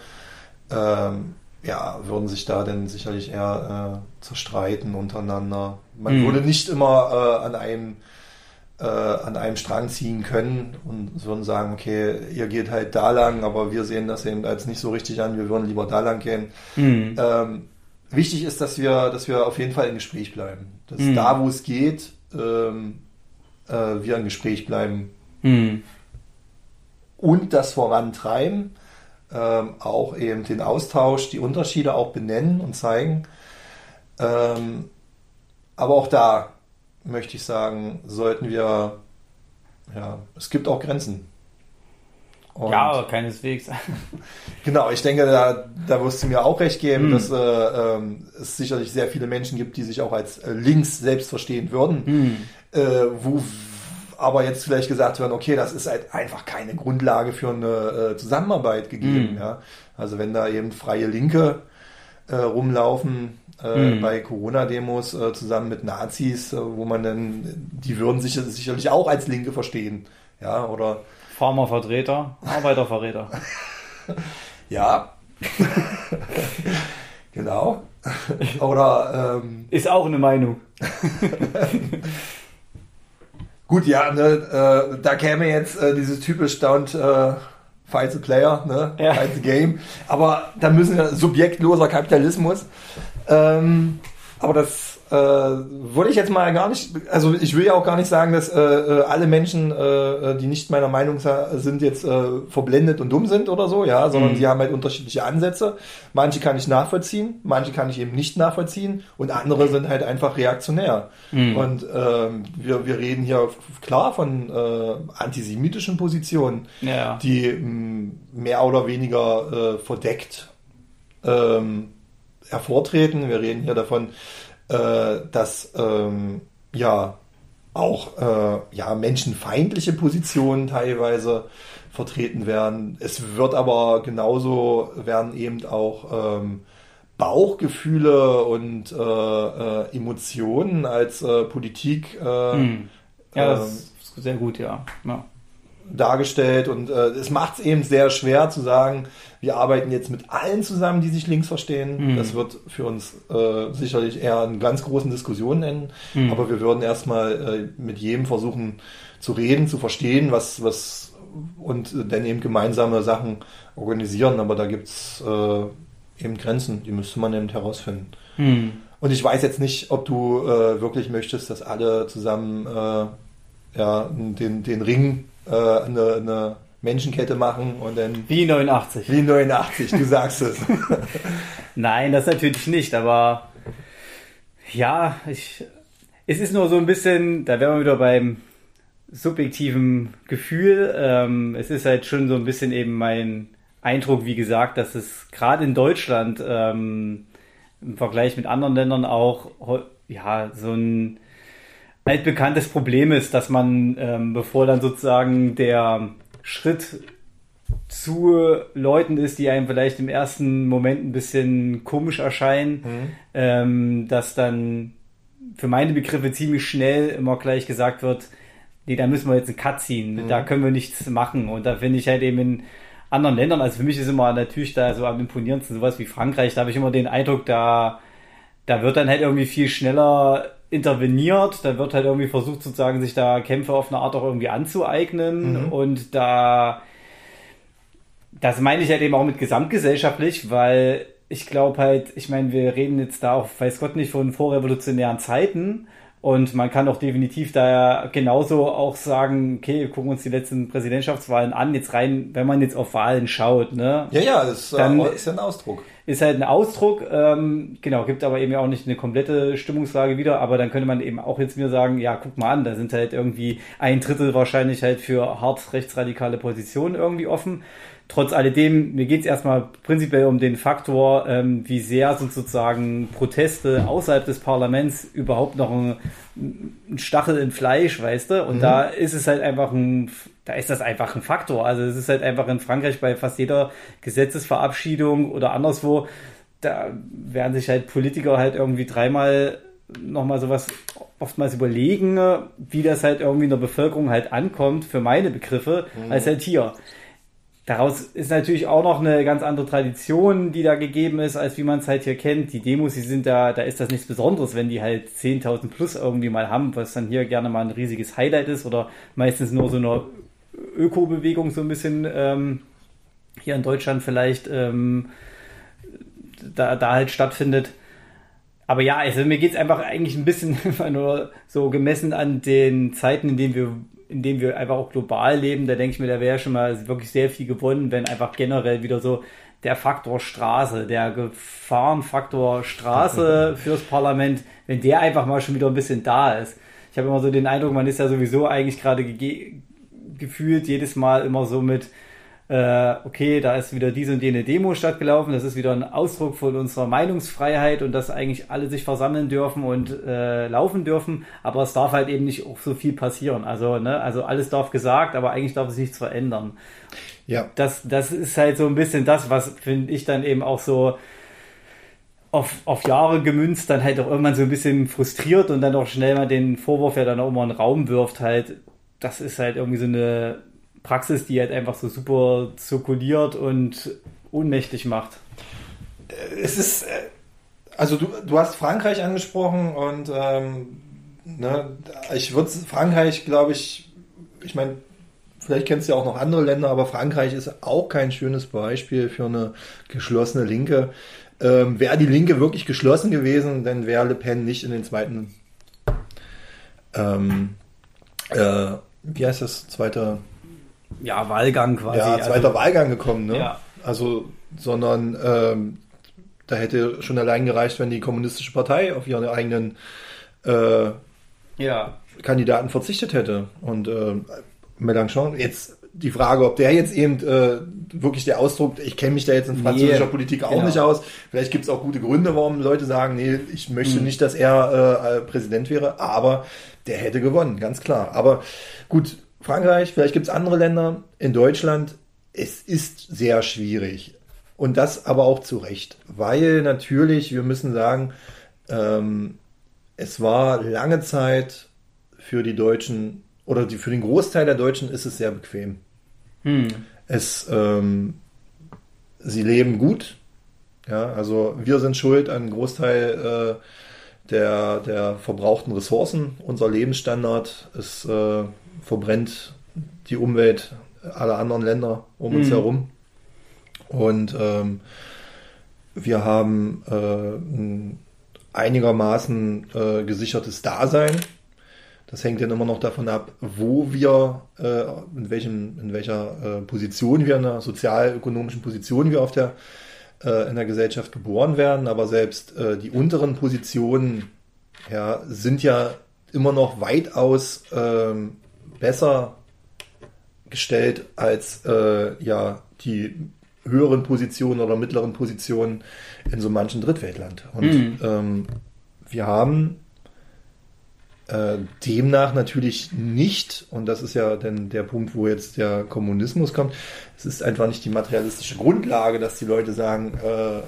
B: würden sich da dann sicherlich eher zerstreiten untereinander. Man würde nicht immer an einem Strang ziehen können und würden sagen, okay, ihr geht halt da lang, aber wir sehen das eben als nicht so richtig an, wir würden lieber da lang gehen. Wichtig ist, dass wir auf jeden Fall im Gespräch bleiben. Dass da, wo es geht, wir im Gespräch bleiben und das vorantreiben, auch eben den Austausch, die Unterschiede auch benennen und zeigen. Aber auch da möchte ich sagen, sollten wir, es gibt auch Grenzen. Und
C: ja, aber keineswegs.
B: Genau, ich denke, da wirst du mir auch recht geben, dass es sicherlich sehr viele Menschen gibt, die sich auch als links selbst verstehen würden, wo aber jetzt vielleicht gesagt werden, okay, das ist halt einfach keine Grundlage für eine Zusammenarbeit gegeben. Ja? Also wenn da eben freie Linke rumlaufen bei Corona-Demos zusammen mit Nazis, wo man dann, die würden sich sicherlich auch als Linke verstehen. Ja, oder
C: Farmervertreter, Arbeiterverräter.
B: Ja. Genau. Oder
C: ist auch eine Meinung.
B: Gut, ja, ne, da käme jetzt dieses typisch fight the player, ne? Ja. Fight the game. Aber da müssen wir subjektloser Kapitalismus. Aber das würde ich jetzt mal gar nicht, also ich will ja auch gar nicht sagen, dass alle Menschen, die nicht meiner Meinung sind, jetzt verblendet und dumm sind oder so, ja, sondern die haben halt unterschiedliche Ansätze. Manche kann ich nachvollziehen, manche kann ich eben nicht nachvollziehen, und andere sind halt einfach reaktionär. Und wir reden hier klar von antisemitischen Positionen, die mehr oder weniger verdeckt hervortreten. Wir reden hier davon, dass auch menschenfeindliche Positionen teilweise vertreten werden. Es wird aber genauso, werden eben auch Bauchgefühle und Emotionen als Politik
C: das ist sehr gut, ja.
B: Dargestellt, und es macht es eben sehr schwer zu sagen, wir arbeiten jetzt mit allen zusammen, die sich links verstehen. Das wird für uns sicherlich eher einen ganz großen Diskussionen enden, aber wir würden erstmal mit jedem versuchen zu reden, zu verstehen, was und dann eben gemeinsame Sachen organisieren, aber da gibt es eben Grenzen, die müsste man eben herausfinden. Und ich weiß jetzt nicht, ob du wirklich möchtest, dass alle zusammen den Ring eine Menschenkette machen und dann...
C: Wie 89.
B: Wie 89, du sagst es.
C: Nein, das natürlich nicht, aber ja, es ist nur so ein bisschen, da wären wir wieder beim subjektiven Gefühl. Es ist halt schon so ein bisschen eben mein Eindruck, wie gesagt, dass es gerade in Deutschland im Vergleich mit anderen Ländern auch so ein altbekanntes Problem ist, dass man, bevor dann sozusagen der Schritt zu Leuten ist, die einem vielleicht im ersten Moment ein bisschen komisch erscheinen, dass dann für meine Begriffe ziemlich schnell immer gleich gesagt wird, nee, da müssen wir jetzt einen Cut ziehen, da können wir nichts machen. Und da finde ich halt eben in anderen Ländern, also für mich ist immer natürlich da so am imponierendsten sowas wie Frankreich, da habe ich immer den Eindruck, da wird dann halt irgendwie viel schneller interveniert, da wird halt irgendwie versucht sozusagen, sich da Kämpfe auf eine Art auch irgendwie anzueignen und das meine ich halt eben auch mit gesamtgesellschaftlich, weil ich glaube halt, ich meine, wir reden jetzt da auch, weiß Gott nicht, von vorrevolutionären Zeiten und man kann auch definitiv da genauso auch sagen, okay, wir gucken uns die letzten Präsidentschaftswahlen an, jetzt rein, wenn man jetzt auf Wahlen schaut, ne?
B: Ja, das dann ist ja ein Ausdruck.
C: Ist halt ein Ausdruck, genau, gibt aber eben auch nicht eine komplette Stimmungslage wieder, aber dann könnte man eben auch jetzt mir sagen, ja, guck mal an, da sind halt irgendwie 1/3 wahrscheinlich halt für hart rechtsradikale Positionen irgendwie offen. Trotz alledem, mir geht es erstmal prinzipiell um den Faktor, wie sehr sind sozusagen Proteste außerhalb des Parlaments überhaupt noch ein Stachel im Fleisch, weißt du? Und da ist es halt einfach da ist das einfach ein Faktor. Also es ist halt einfach in Frankreich bei fast jeder Gesetzesverabschiedung oder anderswo, da werden sich halt Politiker halt irgendwie dreimal nochmal sowas oftmals überlegen, wie das halt irgendwie in der Bevölkerung halt ankommt, für meine Begriffe, als halt hier. Daraus ist natürlich auch noch eine ganz andere Tradition, die da gegeben ist, als wie man es halt hier kennt. Die Demos, die sind da ist das nichts Besonderes, wenn die halt 10.000 plus irgendwie mal haben, was dann hier gerne mal ein riesiges Highlight ist oder meistens nur so eine Öko-Bewegung so ein bisschen hier in Deutschland vielleicht da halt stattfindet. Aber ja, also mir geht's einfach eigentlich ein bisschen nur so gemessen an den Zeiten, in denen wir einfach auch global leben, da denke ich mir, da wäre schon mal wirklich sehr viel gewonnen, wenn einfach generell wieder so der Faktor Straße, der Gefahrenfaktor Straße fürs Parlament, wenn der einfach mal schon wieder ein bisschen da ist. Ich habe immer so den Eindruck, man ist ja sowieso eigentlich gerade gefühlt jedes Mal immer so mit okay, da ist wieder diese und jene Demo stattgelaufen, das ist wieder ein Ausdruck von unserer Meinungsfreiheit und dass eigentlich alle sich versammeln dürfen und laufen dürfen, aber es darf halt eben nicht auch so viel passieren. Also alles darf gesagt, aber eigentlich darf es nichts verändern.
B: Ja.
C: Das ist halt so ein bisschen das, was, finde ich, dann eben auch so auf Jahre gemünzt dann halt auch irgendwann so ein bisschen frustriert und dann auch schnell mal den Vorwurf ja dann auch immer in den Raum wirft halt, das ist halt irgendwie so eine Praxis, die halt einfach so super zirkuliert und ohnmächtig macht.
B: Es ist, also du hast Frankreich angesprochen und ich würde Frankreich, glaube ich meine, vielleicht kennst du ja auch noch andere Länder, aber Frankreich ist auch kein schönes Beispiel für eine geschlossene Linke. Wäre die Linke wirklich geschlossen gewesen, dann wäre Le Pen nicht in den zweiten wie heißt das, zweiter
C: Wahlgang quasi.
B: Ja, zweiter Wahlgang gekommen, ne?
C: Ja.
B: Also, sondern da hätte schon allein gereicht, wenn die Kommunistische Partei auf ihren eigenen Kandidaten verzichtet hätte. Und Mélenchon, jetzt die Frage, ob der jetzt eben wirklich der Ausdruck, ich kenne mich da jetzt in französischer Politik auch nicht aus, vielleicht gibt es auch gute Gründe, warum Leute sagen, nee, ich möchte nicht, dass er Präsident wäre, aber der hätte gewonnen, ganz klar. Aber gut, Frankreich, vielleicht gibt es andere Länder, in Deutschland, es ist sehr schwierig. Und das aber auch zu Recht, weil natürlich, wir müssen sagen, es war lange Zeit für die Deutschen, oder für den Großteil der Deutschen ist es sehr bequem. Sie leben gut, ja, also wir sind schuld an einem Großteil der verbrauchten Ressourcen. Unser Lebensstandard ist verbrennt die Umwelt aller anderen Länder um uns herum. Und wir haben einigermaßen gesichertes Dasein. Das hängt dann immer noch davon ab, wo wir, in welcher Position wir, in einer sozialökonomischen Position wir in der Gesellschaft geboren werden. Aber selbst die unteren Positionen sind ja immer noch weitaus besser gestellt als die höheren Positionen oder mittleren Positionen in so manchen Drittweltland. Und wir haben demnach natürlich nicht, und das ist ja dann der Punkt, wo jetzt der Kommunismus kommt, es ist einfach nicht die materialistische Grundlage, dass die Leute sagen,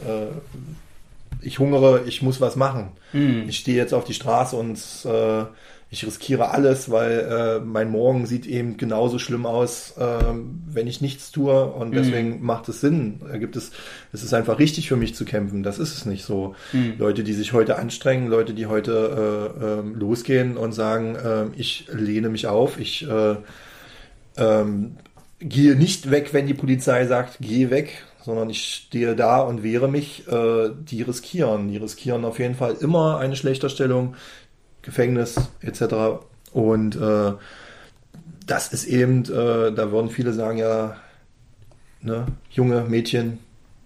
B: ich hungere, ich muss was machen. Ich stehe jetzt auf die Straße und ich riskiere alles, weil mein Morgen sieht eben genauso schlimm aus, wenn ich nichts tue, und deswegen macht es Sinn. Es ist einfach richtig für mich zu kämpfen. Das ist es nicht so. Leute, die sich heute anstrengen, Leute, die heute losgehen und sagen, ich lehne mich auf, ich gehe nicht weg, wenn die Polizei sagt, geh weg, sondern ich stehe da und wehre mich, die riskieren auf jeden Fall immer eine Schlechterstellung, Gefängnis etc. Und das ist eben, da würden viele sagen, ja, ne, junge Mädchen,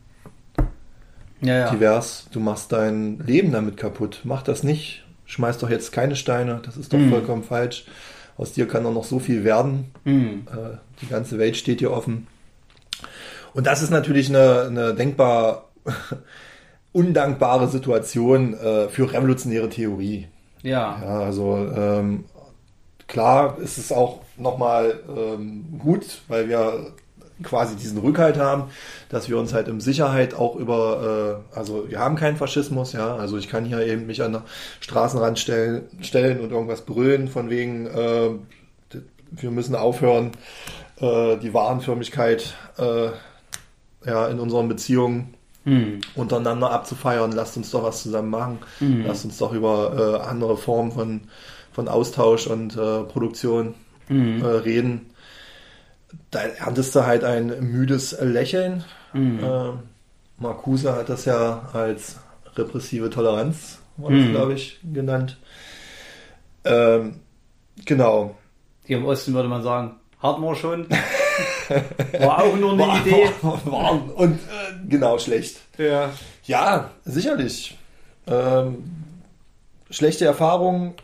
B: divers, du machst dein Leben damit kaputt. Mach das nicht, schmeiß doch jetzt keine Steine, das ist doch vollkommen falsch. Aus dir kann doch noch so viel werden. Die ganze Welt steht dir offen. Und das ist natürlich eine denkbar undankbare Situation für revolutionäre Theorie. Ja, also klar ist es auch nochmal gut, weil wir quasi diesen Rückhalt haben, dass wir uns halt in Sicherheit auch also wir haben keinen Faschismus, ja, also ich kann hier eben mich an den Straßenrand stellen und irgendwas brüllen von wegen, wir müssen aufhören, die Warenförmigkeit in unseren Beziehungen untereinander abzufeiern. Lasst uns doch was zusammen machen. Lasst uns doch über andere Formen von Austausch und Produktion reden. Da erntest du halt ein müdes Lächeln. Marcuse hat das ja als repressive Toleranz, glaube ich, genannt. Genau.
C: Hier im Osten würde man sagen, hatten wir schon. War auch nur eine Idee.
B: Und genau, schlecht.
C: Ja,
B: sicherlich. Schlechte Erfahrungen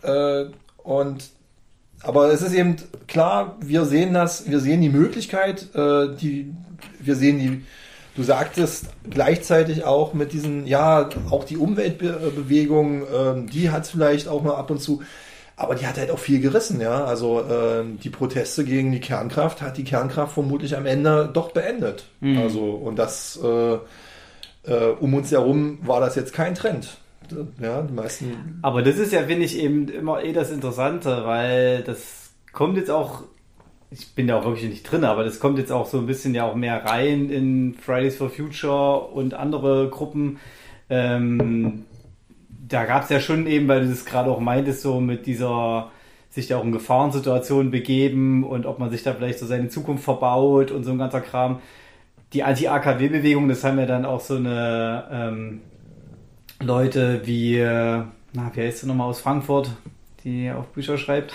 B: aber es ist eben klar, wir sehen die Möglichkeit, du sagtest gleichzeitig auch mit diesen, auch die Umweltbewegung, die hat es vielleicht auch mal ab und zu, aber die hat halt auch viel gerissen, ja. Also die Proteste gegen die Kernkraft hat die Kernkraft vermutlich am Ende doch beendet. Also, und das um uns herum war das jetzt kein Trend. Ja, die meisten.
C: Aber das ist ja, finde ich, eben immer das Interessante, weil das kommt jetzt auch, ich bin da auch wirklich nicht drin, aber das kommt jetzt auch so ein bisschen ja auch mehr rein in Fridays for Future und andere Gruppen. Da gab es ja schon eben, weil du das gerade auch meintest, so mit dieser sich da auch in Gefahrensituationen begeben und ob man sich da vielleicht so seine Zukunft verbaut und so ein ganzer Kram. Die Anti-AKW-Bewegung, das haben ja dann auch so eine Leute wie, wie heißt sie nochmal aus Frankfurt, die auch Bücher schreibt?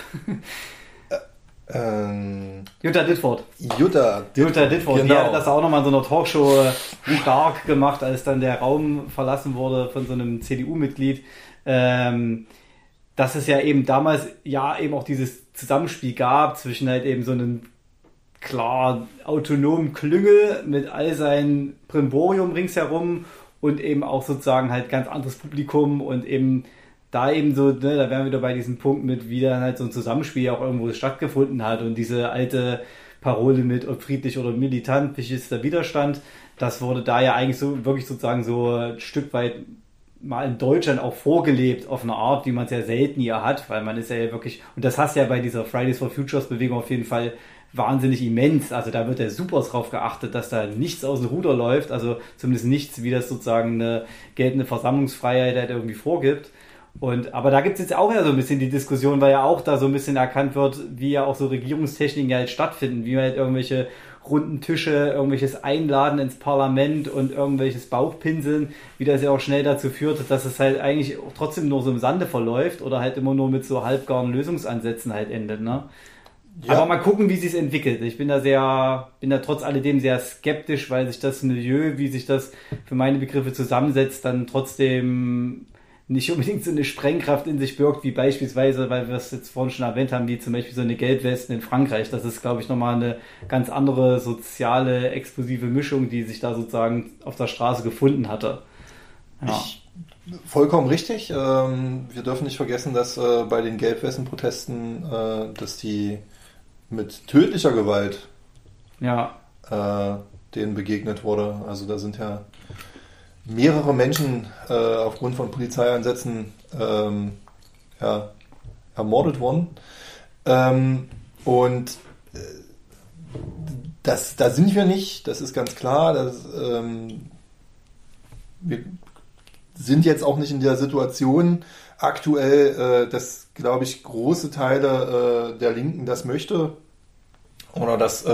C: Jutta Dittfurt.
B: Jutta Dittfurt,
C: genau. Die hat das auch nochmal in so einer Talkshow stark gemacht, als dann der Raum verlassen wurde von so einem CDU-Mitglied. Dass es ja eben damals eben auch dieses Zusammenspiel gab zwischen halt eben so einem klar autonomen Klüngel mit all seinem Brimborium ringsherum und eben auch sozusagen halt ganz anderes Publikum und eben da eben so, ne, da wären wir wieder bei diesem Punkt mit, wie dann halt so ein Zusammenspiel auch irgendwo stattgefunden hat und diese alte Parole mit, ob friedlich oder militant, wie ist der Widerstand, das wurde da ja eigentlich so wirklich sozusagen so ein Stück weit mal in Deutschland auch vorgelebt auf eine Art, wie man es ja selten hier hat, weil man ist ja wirklich, und das hast du ja bei dieser Fridays for Futures Bewegung auf jeden Fall wahnsinnig immens, also da wird ja super drauf geachtet, dass da nichts aus dem Ruder läuft, also zumindest nichts, wie das sozusagen eine geltende Versammlungsfreiheit halt irgendwie vorgibt. Aber da gibt es jetzt auch ja so ein bisschen die Diskussion, weil ja auch da so ein bisschen erkannt wird, wie ja auch so Regierungstechniken halt stattfinden, wie halt irgendwelche runden Tische, irgendwelches Einladen ins Parlament und irgendwelches Bauchpinseln, wie das ja auch schnell dazu führt, dass es halt eigentlich trotzdem nur so im Sande verläuft oder halt immer nur mit so halbgaren Lösungsansätzen halt endet, ne? Ja. Aber mal gucken, wie sich entwickelt. Ich bin da trotz alledem sehr skeptisch, weil sich das Milieu, wie sich das für meine Begriffe zusammensetzt, dann trotzdem nicht unbedingt so eine Sprengkraft in sich birgt, wie beispielsweise, weil wir es jetzt vorhin schon erwähnt haben, wie zum Beispiel so eine Gelbwesten in Frankreich. Das ist, glaube ich, nochmal eine ganz andere soziale, explosive Mischung, die sich da sozusagen auf der Straße gefunden hatte. Ja.
B: Vollkommen richtig. Wir dürfen nicht vergessen, dass bei den Gelbwesten-Protesten, dass die mit tödlicher Gewalt denen begegnet wurde. Also da sind ja mehrere Menschen aufgrund von Polizeieinsätzen ermordet worden. Und da sind wir nicht, das ist ganz klar. Wir sind jetzt auch nicht in der Situation aktuell, dass, glaube ich, große Teile der Linken das möchte oder das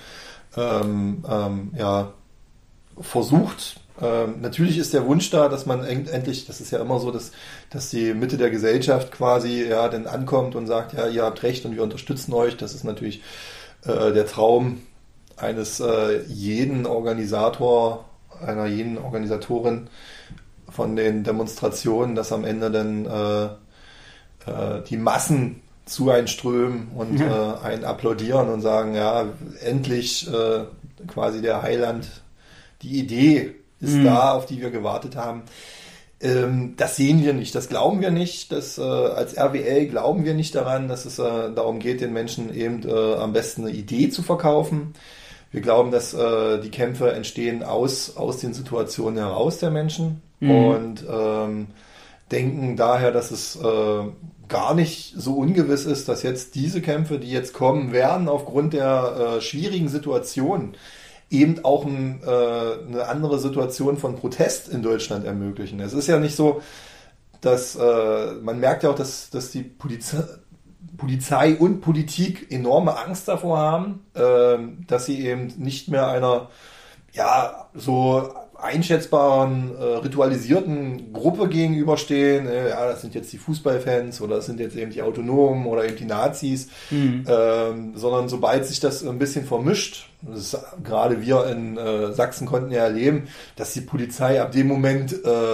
B: versucht. Natürlich ist der Wunsch da, dass man endlich, das ist ja immer so, dass die Mitte der Gesellschaft quasi dann ankommt und sagt, ja, ihr habt recht und wir unterstützen euch. Das ist natürlich der Traum eines jeden Organisator, einer jeden Organisatorin von den Demonstrationen, dass am Ende dann die Massen zu einen strömen und einen applaudieren und sagen, ja, endlich quasi der Heiland, die Idee ist da, auf die wir gewartet haben. Das sehen wir nicht, das glauben wir nicht. Als RWL glauben wir nicht daran, dass es darum geht, den Menschen eben am besten eine Idee zu verkaufen. Wir glauben, dass die Kämpfe entstehen aus den Situationen heraus der Menschen und denken daher, dass es gar nicht so ungewiss ist, dass jetzt diese Kämpfe, die jetzt kommen werden, aufgrund der schwierigen Situation eben auch eine andere Situation von Protest in Deutschland ermöglichen. Es ist ja nicht so, dass man merkt ja auch, dass die Polizei und Politik enorme Angst davor haben, dass sie eben nicht mehr einer so einschätzbaren, ritualisierten Gruppe gegenüberstehen. Das sind jetzt die Fußballfans oder das sind jetzt eben die Autonomen oder eben die Nazis, sondern sobald sich das ein bisschen vermischt, gerade wir in Sachsen konnten ja erleben, dass die Polizei ab dem Moment,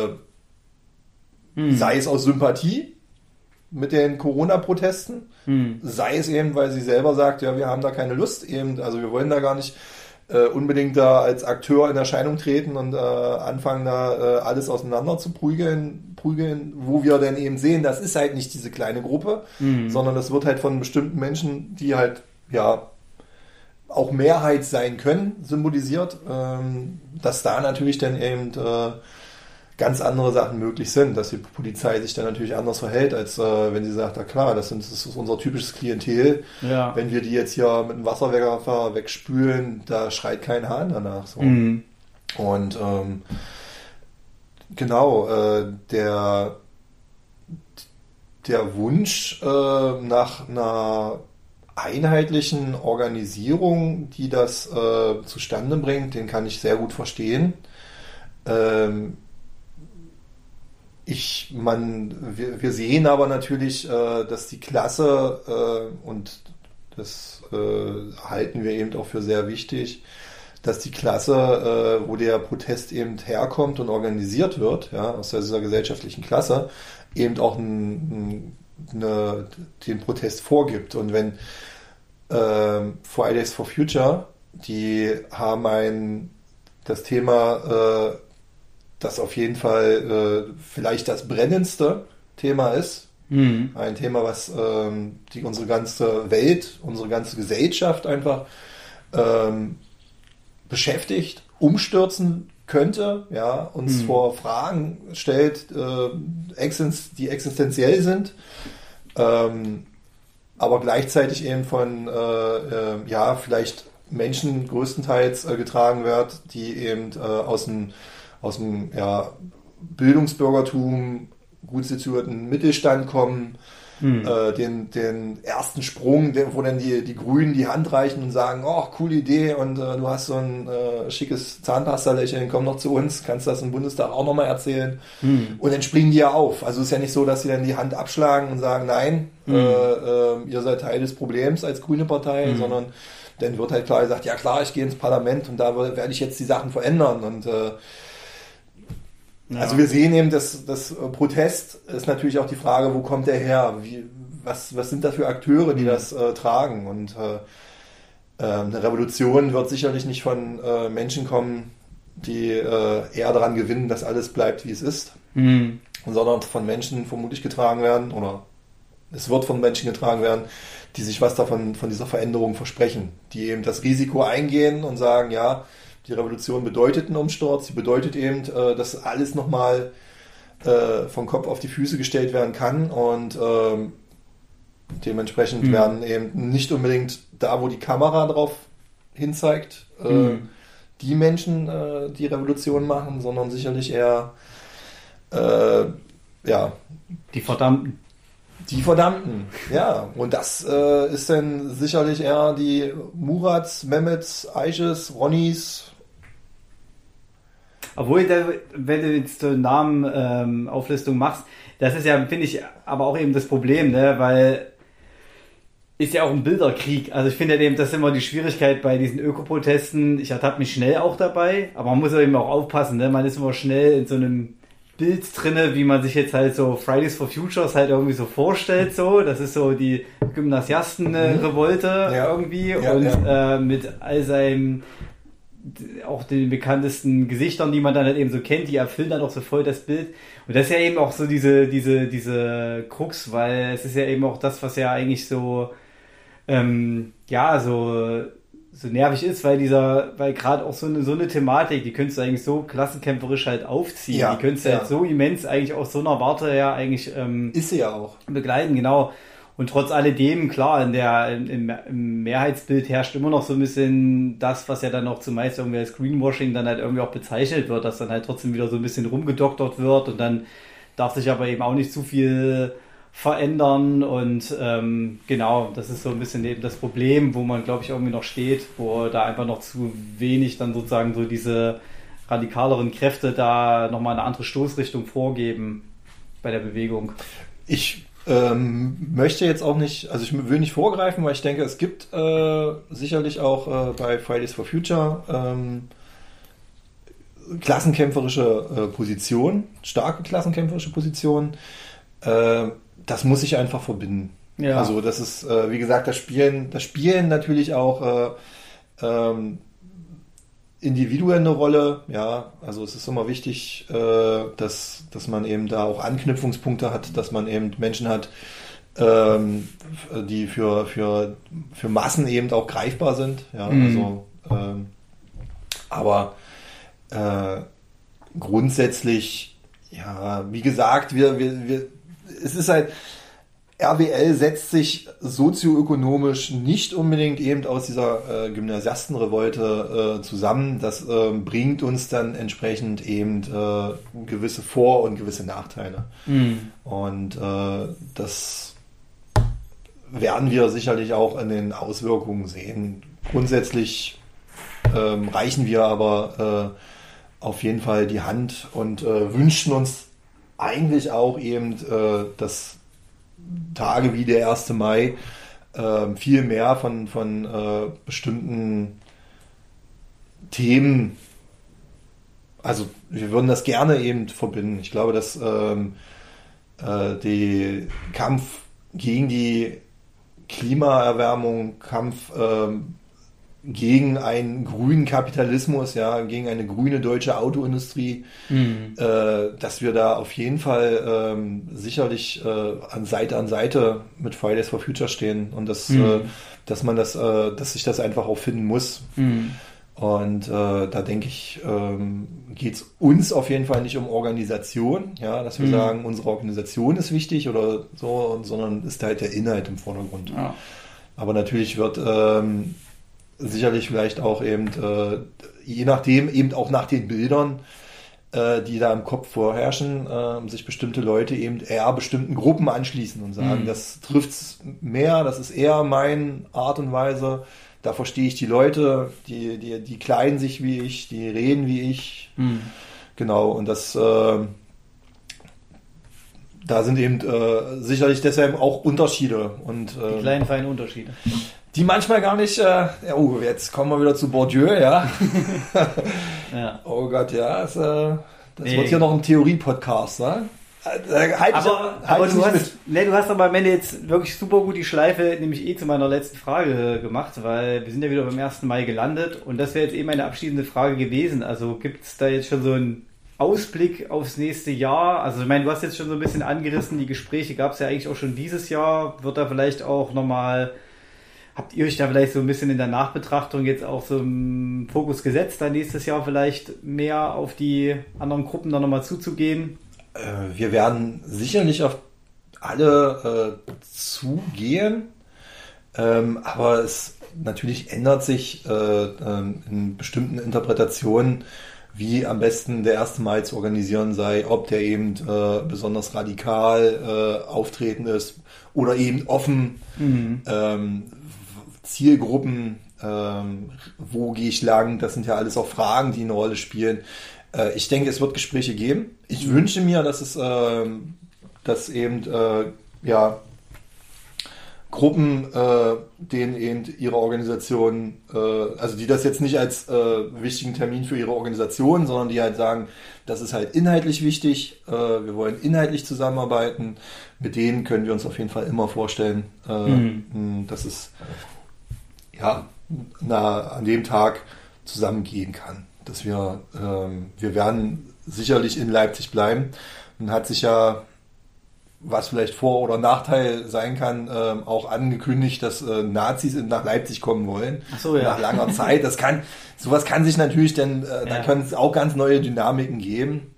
B: sei es aus Sympathie mit den Corona-Protesten, sei es eben, weil sie selber sagt, ja, wir haben da keine Lust, eben, also wir wollen da gar nicht unbedingt da als Akteur in Erscheinung treten und anfangen da alles auseinander zu prügeln, wo wir dann eben sehen, das ist halt nicht diese kleine Gruppe, sondern das wird halt von bestimmten Menschen, die halt auch Mehrheit sein können, symbolisiert, dass da natürlich dann eben ganz andere Sachen möglich sind, dass die Polizei sich dann natürlich anders verhält, als wenn sie sagt, na klar, das ist unser typisches Klientel. Ja. Wenn wir die jetzt hier mit dem Wasserwerfer wegspülen, da schreit kein Hahn danach. So. Und der Wunsch nach einer einheitlichen Organisierung, die das zustande bringt, den kann ich sehr gut verstehen. Wir sehen aber natürlich, dass die Klasse, und das halten wir eben auch für sehr wichtig, dass die Klasse, wo der Protest eben herkommt und organisiert wird, aus dieser gesellschaftlichen Klasse, eben auch den Protest vorgibt. Und wenn Fridays for Future, die haben das Thema, das auf jeden Fall vielleicht das brennendste Thema ist. Ein Thema, was unsere ganze Welt, unsere ganze Gesellschaft einfach beschäftigt, umstürzen könnte, uns vor Fragen stellt, die existenziell sind, aber gleichzeitig eben von vielleicht Menschen größtenteils getragen wird, die eben aus dem Bildungsbürgertum, gut situierten Mittelstand kommen, den ersten Sprung, wo dann die Grünen die Hand reichen und sagen, oh, coole Idee und du hast so ein schickes Zahnpasta-Lächeln, komm noch zu uns, kannst das im Bundestag auch nochmal erzählen. Und dann springen die ja auf. Also es ist ja nicht so, dass sie dann die Hand abschlagen und sagen, nein, ihr seid Teil des Problems als grüne Partei, sondern dann wird halt klar gesagt, ja klar, ich gehe ins Parlament und da werde ich jetzt die Sachen verändern. Und also wir sehen eben, dass das Protest ist natürlich auch die Frage, wo kommt der her? Was sind da für Akteure, die das tragen? Und eine Revolution wird sicherlich nicht von Menschen kommen, die eher daran gewinnen, dass alles bleibt, wie es ist, sondern von Menschen vermutlich getragen werden, oder es wird von Menschen getragen werden, die sich was davon von dieser Veränderung versprechen, die eben das Risiko eingehen und sagen, ja, die Revolution bedeutet einen Umsturz, sie bedeutet eben, dass alles nochmal vom Kopf auf die Füße gestellt werden kann und dementsprechend werden eben nicht unbedingt da, wo die Kamera drauf hinzeigt, die Menschen die Revolution machen, sondern sicherlich eher
C: die Verdammten.
B: Die Verdammten, ja. Und das ist dann sicherlich eher die Murats, Mehmets, Aisches, Ronnys.
C: Obwohl, wenn du jetzt eine Namenauflistung machst, das ist ja, finde ich, aber auch eben das Problem, ne? Weil ist ja auch ein Bilderkrieg. Also ich finde ja eben, das ist immer die Schwierigkeit bei diesen Ökoprotesten. Ich ertappe mich schnell auch dabei, aber man muss eben auch aufpassen, ne? Man ist immer schnell in so einem Bild drinne, wie man sich jetzt halt so Fridays for Futures halt irgendwie so vorstellt, so. Das ist so die Gymnasiasten-Revolte irgendwie und mit all seinem, auch den bekanntesten Gesichtern, die man dann halt eben so kennt, die erfüllen dann auch so voll das Bild. Und das ist ja eben auch so diese Krux, weil es ist ja eben auch das, was ja eigentlich so so nervig ist, weil gerade auch so eine Thematik, die könntest du eigentlich so klassenkämpferisch halt aufziehen, die könntest du halt so immens eigentlich aus so einer Warte ja eigentlich
B: ist sie ja auch
C: begleiten, genau. Und trotz alledem, klar, im Mehrheitsbild herrscht immer noch so ein bisschen das, was ja dann auch zumeist irgendwie als Greenwashing dann halt irgendwie auch bezeichnet wird, dass dann halt trotzdem wieder so ein bisschen rumgedoktert wird und dann darf sich aber eben auch nicht zu viel verändern und genau, das ist so ein bisschen eben das Problem, wo man, glaube ich, irgendwie noch steht, wo da einfach noch zu wenig dann sozusagen so diese radikaleren Kräfte da nochmal eine andere Stoßrichtung vorgeben bei der Bewegung.
B: Ich möchte jetzt auch nicht, also ich will nicht vorgreifen, weil ich denke, es gibt sicherlich auch bei Fridays for Future klassenkämpferische Positionen, starke klassenkämpferische Positionen. Das muss ich einfach verbinden. Ja. Also das ist, wie gesagt, das Spielen natürlich auch Individuen eine Rolle. Ja, also es ist immer wichtig, dass man eben da auch Anknüpfungspunkte hat, dass man eben Menschen hat, die für Massen eben auch greifbar sind. Ja, also aber grundsätzlich, ja, wie gesagt, es ist halt, RWL setzt sich sozioökonomisch nicht unbedingt eben aus dieser Gymnasiastenrevolte zusammen. Das bringt uns dann entsprechend eben gewisse Vor- und gewisse Nachteile. Und das werden wir sicherlich auch in den Auswirkungen sehen. Grundsätzlich reichen wir aber auf jeden Fall die Hand und wünschen uns eigentlich auch eben, dass Tage wie der 1. Mai viel mehr von bestimmten Themen, also wir würden das gerne eben verbinden. Ich glaube, dass der Kampf gegen die Klimaerwärmung, Kampf gegen einen grünen Kapitalismus, ja, gegen eine grüne deutsche Autoindustrie, dass wir da auf jeden Fall sicherlich Seite an Seite mit Fridays for Future stehen und dass sich das einfach auch finden muss. Und da denke ich, geht es uns auf jeden Fall nicht um Organisation, ja, dass wir sagen, unsere Organisation ist wichtig oder so, sondern ist halt der Inhalt im Vordergrund. Ja. Aber natürlich wird sicherlich vielleicht auch eben, je nachdem, eben auch nach den Bildern, die da im Kopf vorherrschen, sich bestimmte Leute eben eher bestimmten Gruppen anschließen und sagen, das trifft's mehr, das ist eher meine Art und Weise, da verstehe ich die Leute, die kleiden sich wie ich, die reden wie ich. Genau, und das da sind eben sicherlich deshalb auch Unterschiede. Und,
C: die kleinen, feinen Unterschiede.
B: Die manchmal gar nicht, jetzt kommen wir wieder zu Bourdieu, ja.
C: Ja.
B: Oh Gott, ja, das wird hier noch ein Theorie-Podcast, ne?
C: Aber du hast aber am Ende jetzt wirklich super gut die Schleife, nämlich zu meiner letzten Frage gemacht, weil wir sind ja wieder beim 1. Mai gelandet und das wäre jetzt meine abschließende Frage gewesen. Also gibt es da jetzt schon so einen Ausblick aufs nächste Jahr? Also ich meine, du hast jetzt schon so ein bisschen angerissen, die Gespräche gab es ja eigentlich auch schon dieses Jahr. Wird da vielleicht auch nochmal, habt ihr euch da vielleicht so ein bisschen in der Nachbetrachtung jetzt auch so im Fokus gesetzt, da nächstes Jahr vielleicht mehr auf die anderen Gruppen dann nochmal zuzugehen?
B: Wir werden sicherlich auf alle zugehen, aber es natürlich ändert sich in bestimmten Interpretationen, wie am besten der 1. Mai zu organisieren sei, ob der eben besonders radikal auftreten ist oder eben offen, Zielgruppen, wo gehe ich lang, das sind ja alles auch Fragen, die eine Rolle spielen. Ich denke, es wird Gespräche geben. Ich wünsche mir, dass es dass eben Gruppen, denen eben ihre Organisation, also die das jetzt nicht als wichtigen Termin für ihre Organisation, sondern die halt sagen, das ist halt inhaltlich wichtig, wir wollen inhaltlich zusammenarbeiten, mit denen können wir uns auf jeden Fall immer vorstellen, dass es an dem Tag zusammengehen kann. Dass wir werden sicherlich in Leipzig bleiben. Und hat sich ja, was vielleicht Vor- oder Nachteil sein kann, auch angekündigt, dass Nazis nach Leipzig kommen wollen.
C: Ach so, ja.
B: Nach langer Zeit. Sowas kann sich natürlich da können es auch ganz neue Dynamiken geben.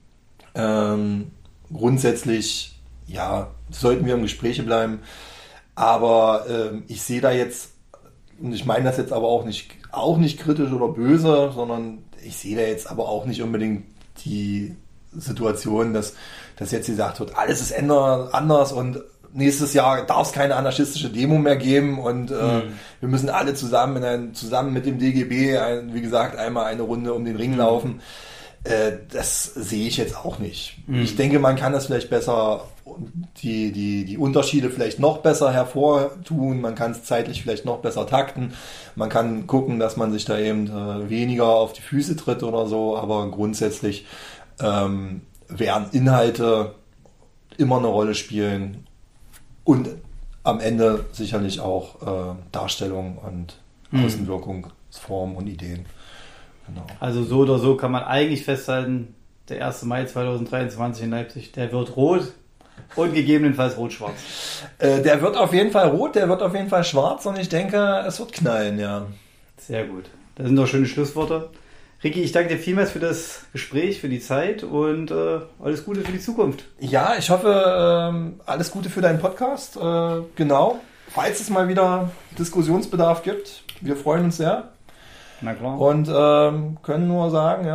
B: Grundsätzlich, sollten wir im Gespräch bleiben. Aber ich sehe da jetzt, und ich meine das jetzt aber auch nicht kritisch oder böse, sondern ich sehe da jetzt aber auch nicht unbedingt die Situation, dass jetzt gesagt wird, alles ist anders und nächstes Jahr darf es keine anarchistische Demo mehr geben und wir müssen alle zusammen mit dem DGB, wie gesagt, einmal eine Runde um den Ring laufen. Das sehe ich jetzt auch nicht. Ich denke, man kann das vielleicht besser, die Unterschiede vielleicht noch besser hervortun, man kann es zeitlich vielleicht noch besser takten, man kann gucken, dass man sich da eben weniger auf die Füße tritt oder so, aber grundsätzlich werden Inhalte immer eine Rolle spielen und am Ende sicherlich auch Darstellung und Außenwirkungsformen und Ideen. Genau.
C: Also so oder so kann man eigentlich festhalten, der 1. Mai 2023 in Leipzig, der wird rot und gegebenenfalls rot-schwarz.
B: Der wird auf jeden Fall rot, der wird auf jeden Fall schwarz und ich denke, es wird knallen, ja.
C: Sehr gut. Das sind doch schöne Schlussworte. Ricky, ich danke dir vielmals für das Gespräch, für die Zeit und alles Gute für die Zukunft.
B: Ja, ich hoffe, alles Gute für deinen Podcast. Genau. Falls es mal wieder Diskussionsbedarf gibt, wir freuen uns sehr.
C: Na klar.
B: Und können nur sagen,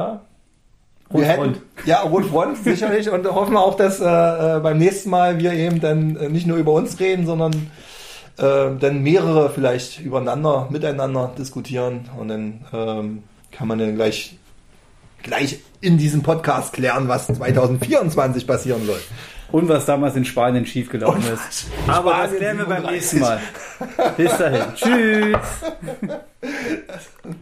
B: Rot-Front sicherlich und hoffen auch, dass beim nächsten Mal wir eben dann nicht nur über uns reden, sondern dann mehrere vielleicht miteinander diskutieren und dann kann man dann gleich in diesem Podcast klären, was 2024 passieren soll.
C: Und was damals in Spanien schiefgelaufen ist. Aber das klären wir beim nächsten Mal. Bis dahin. Tschüss.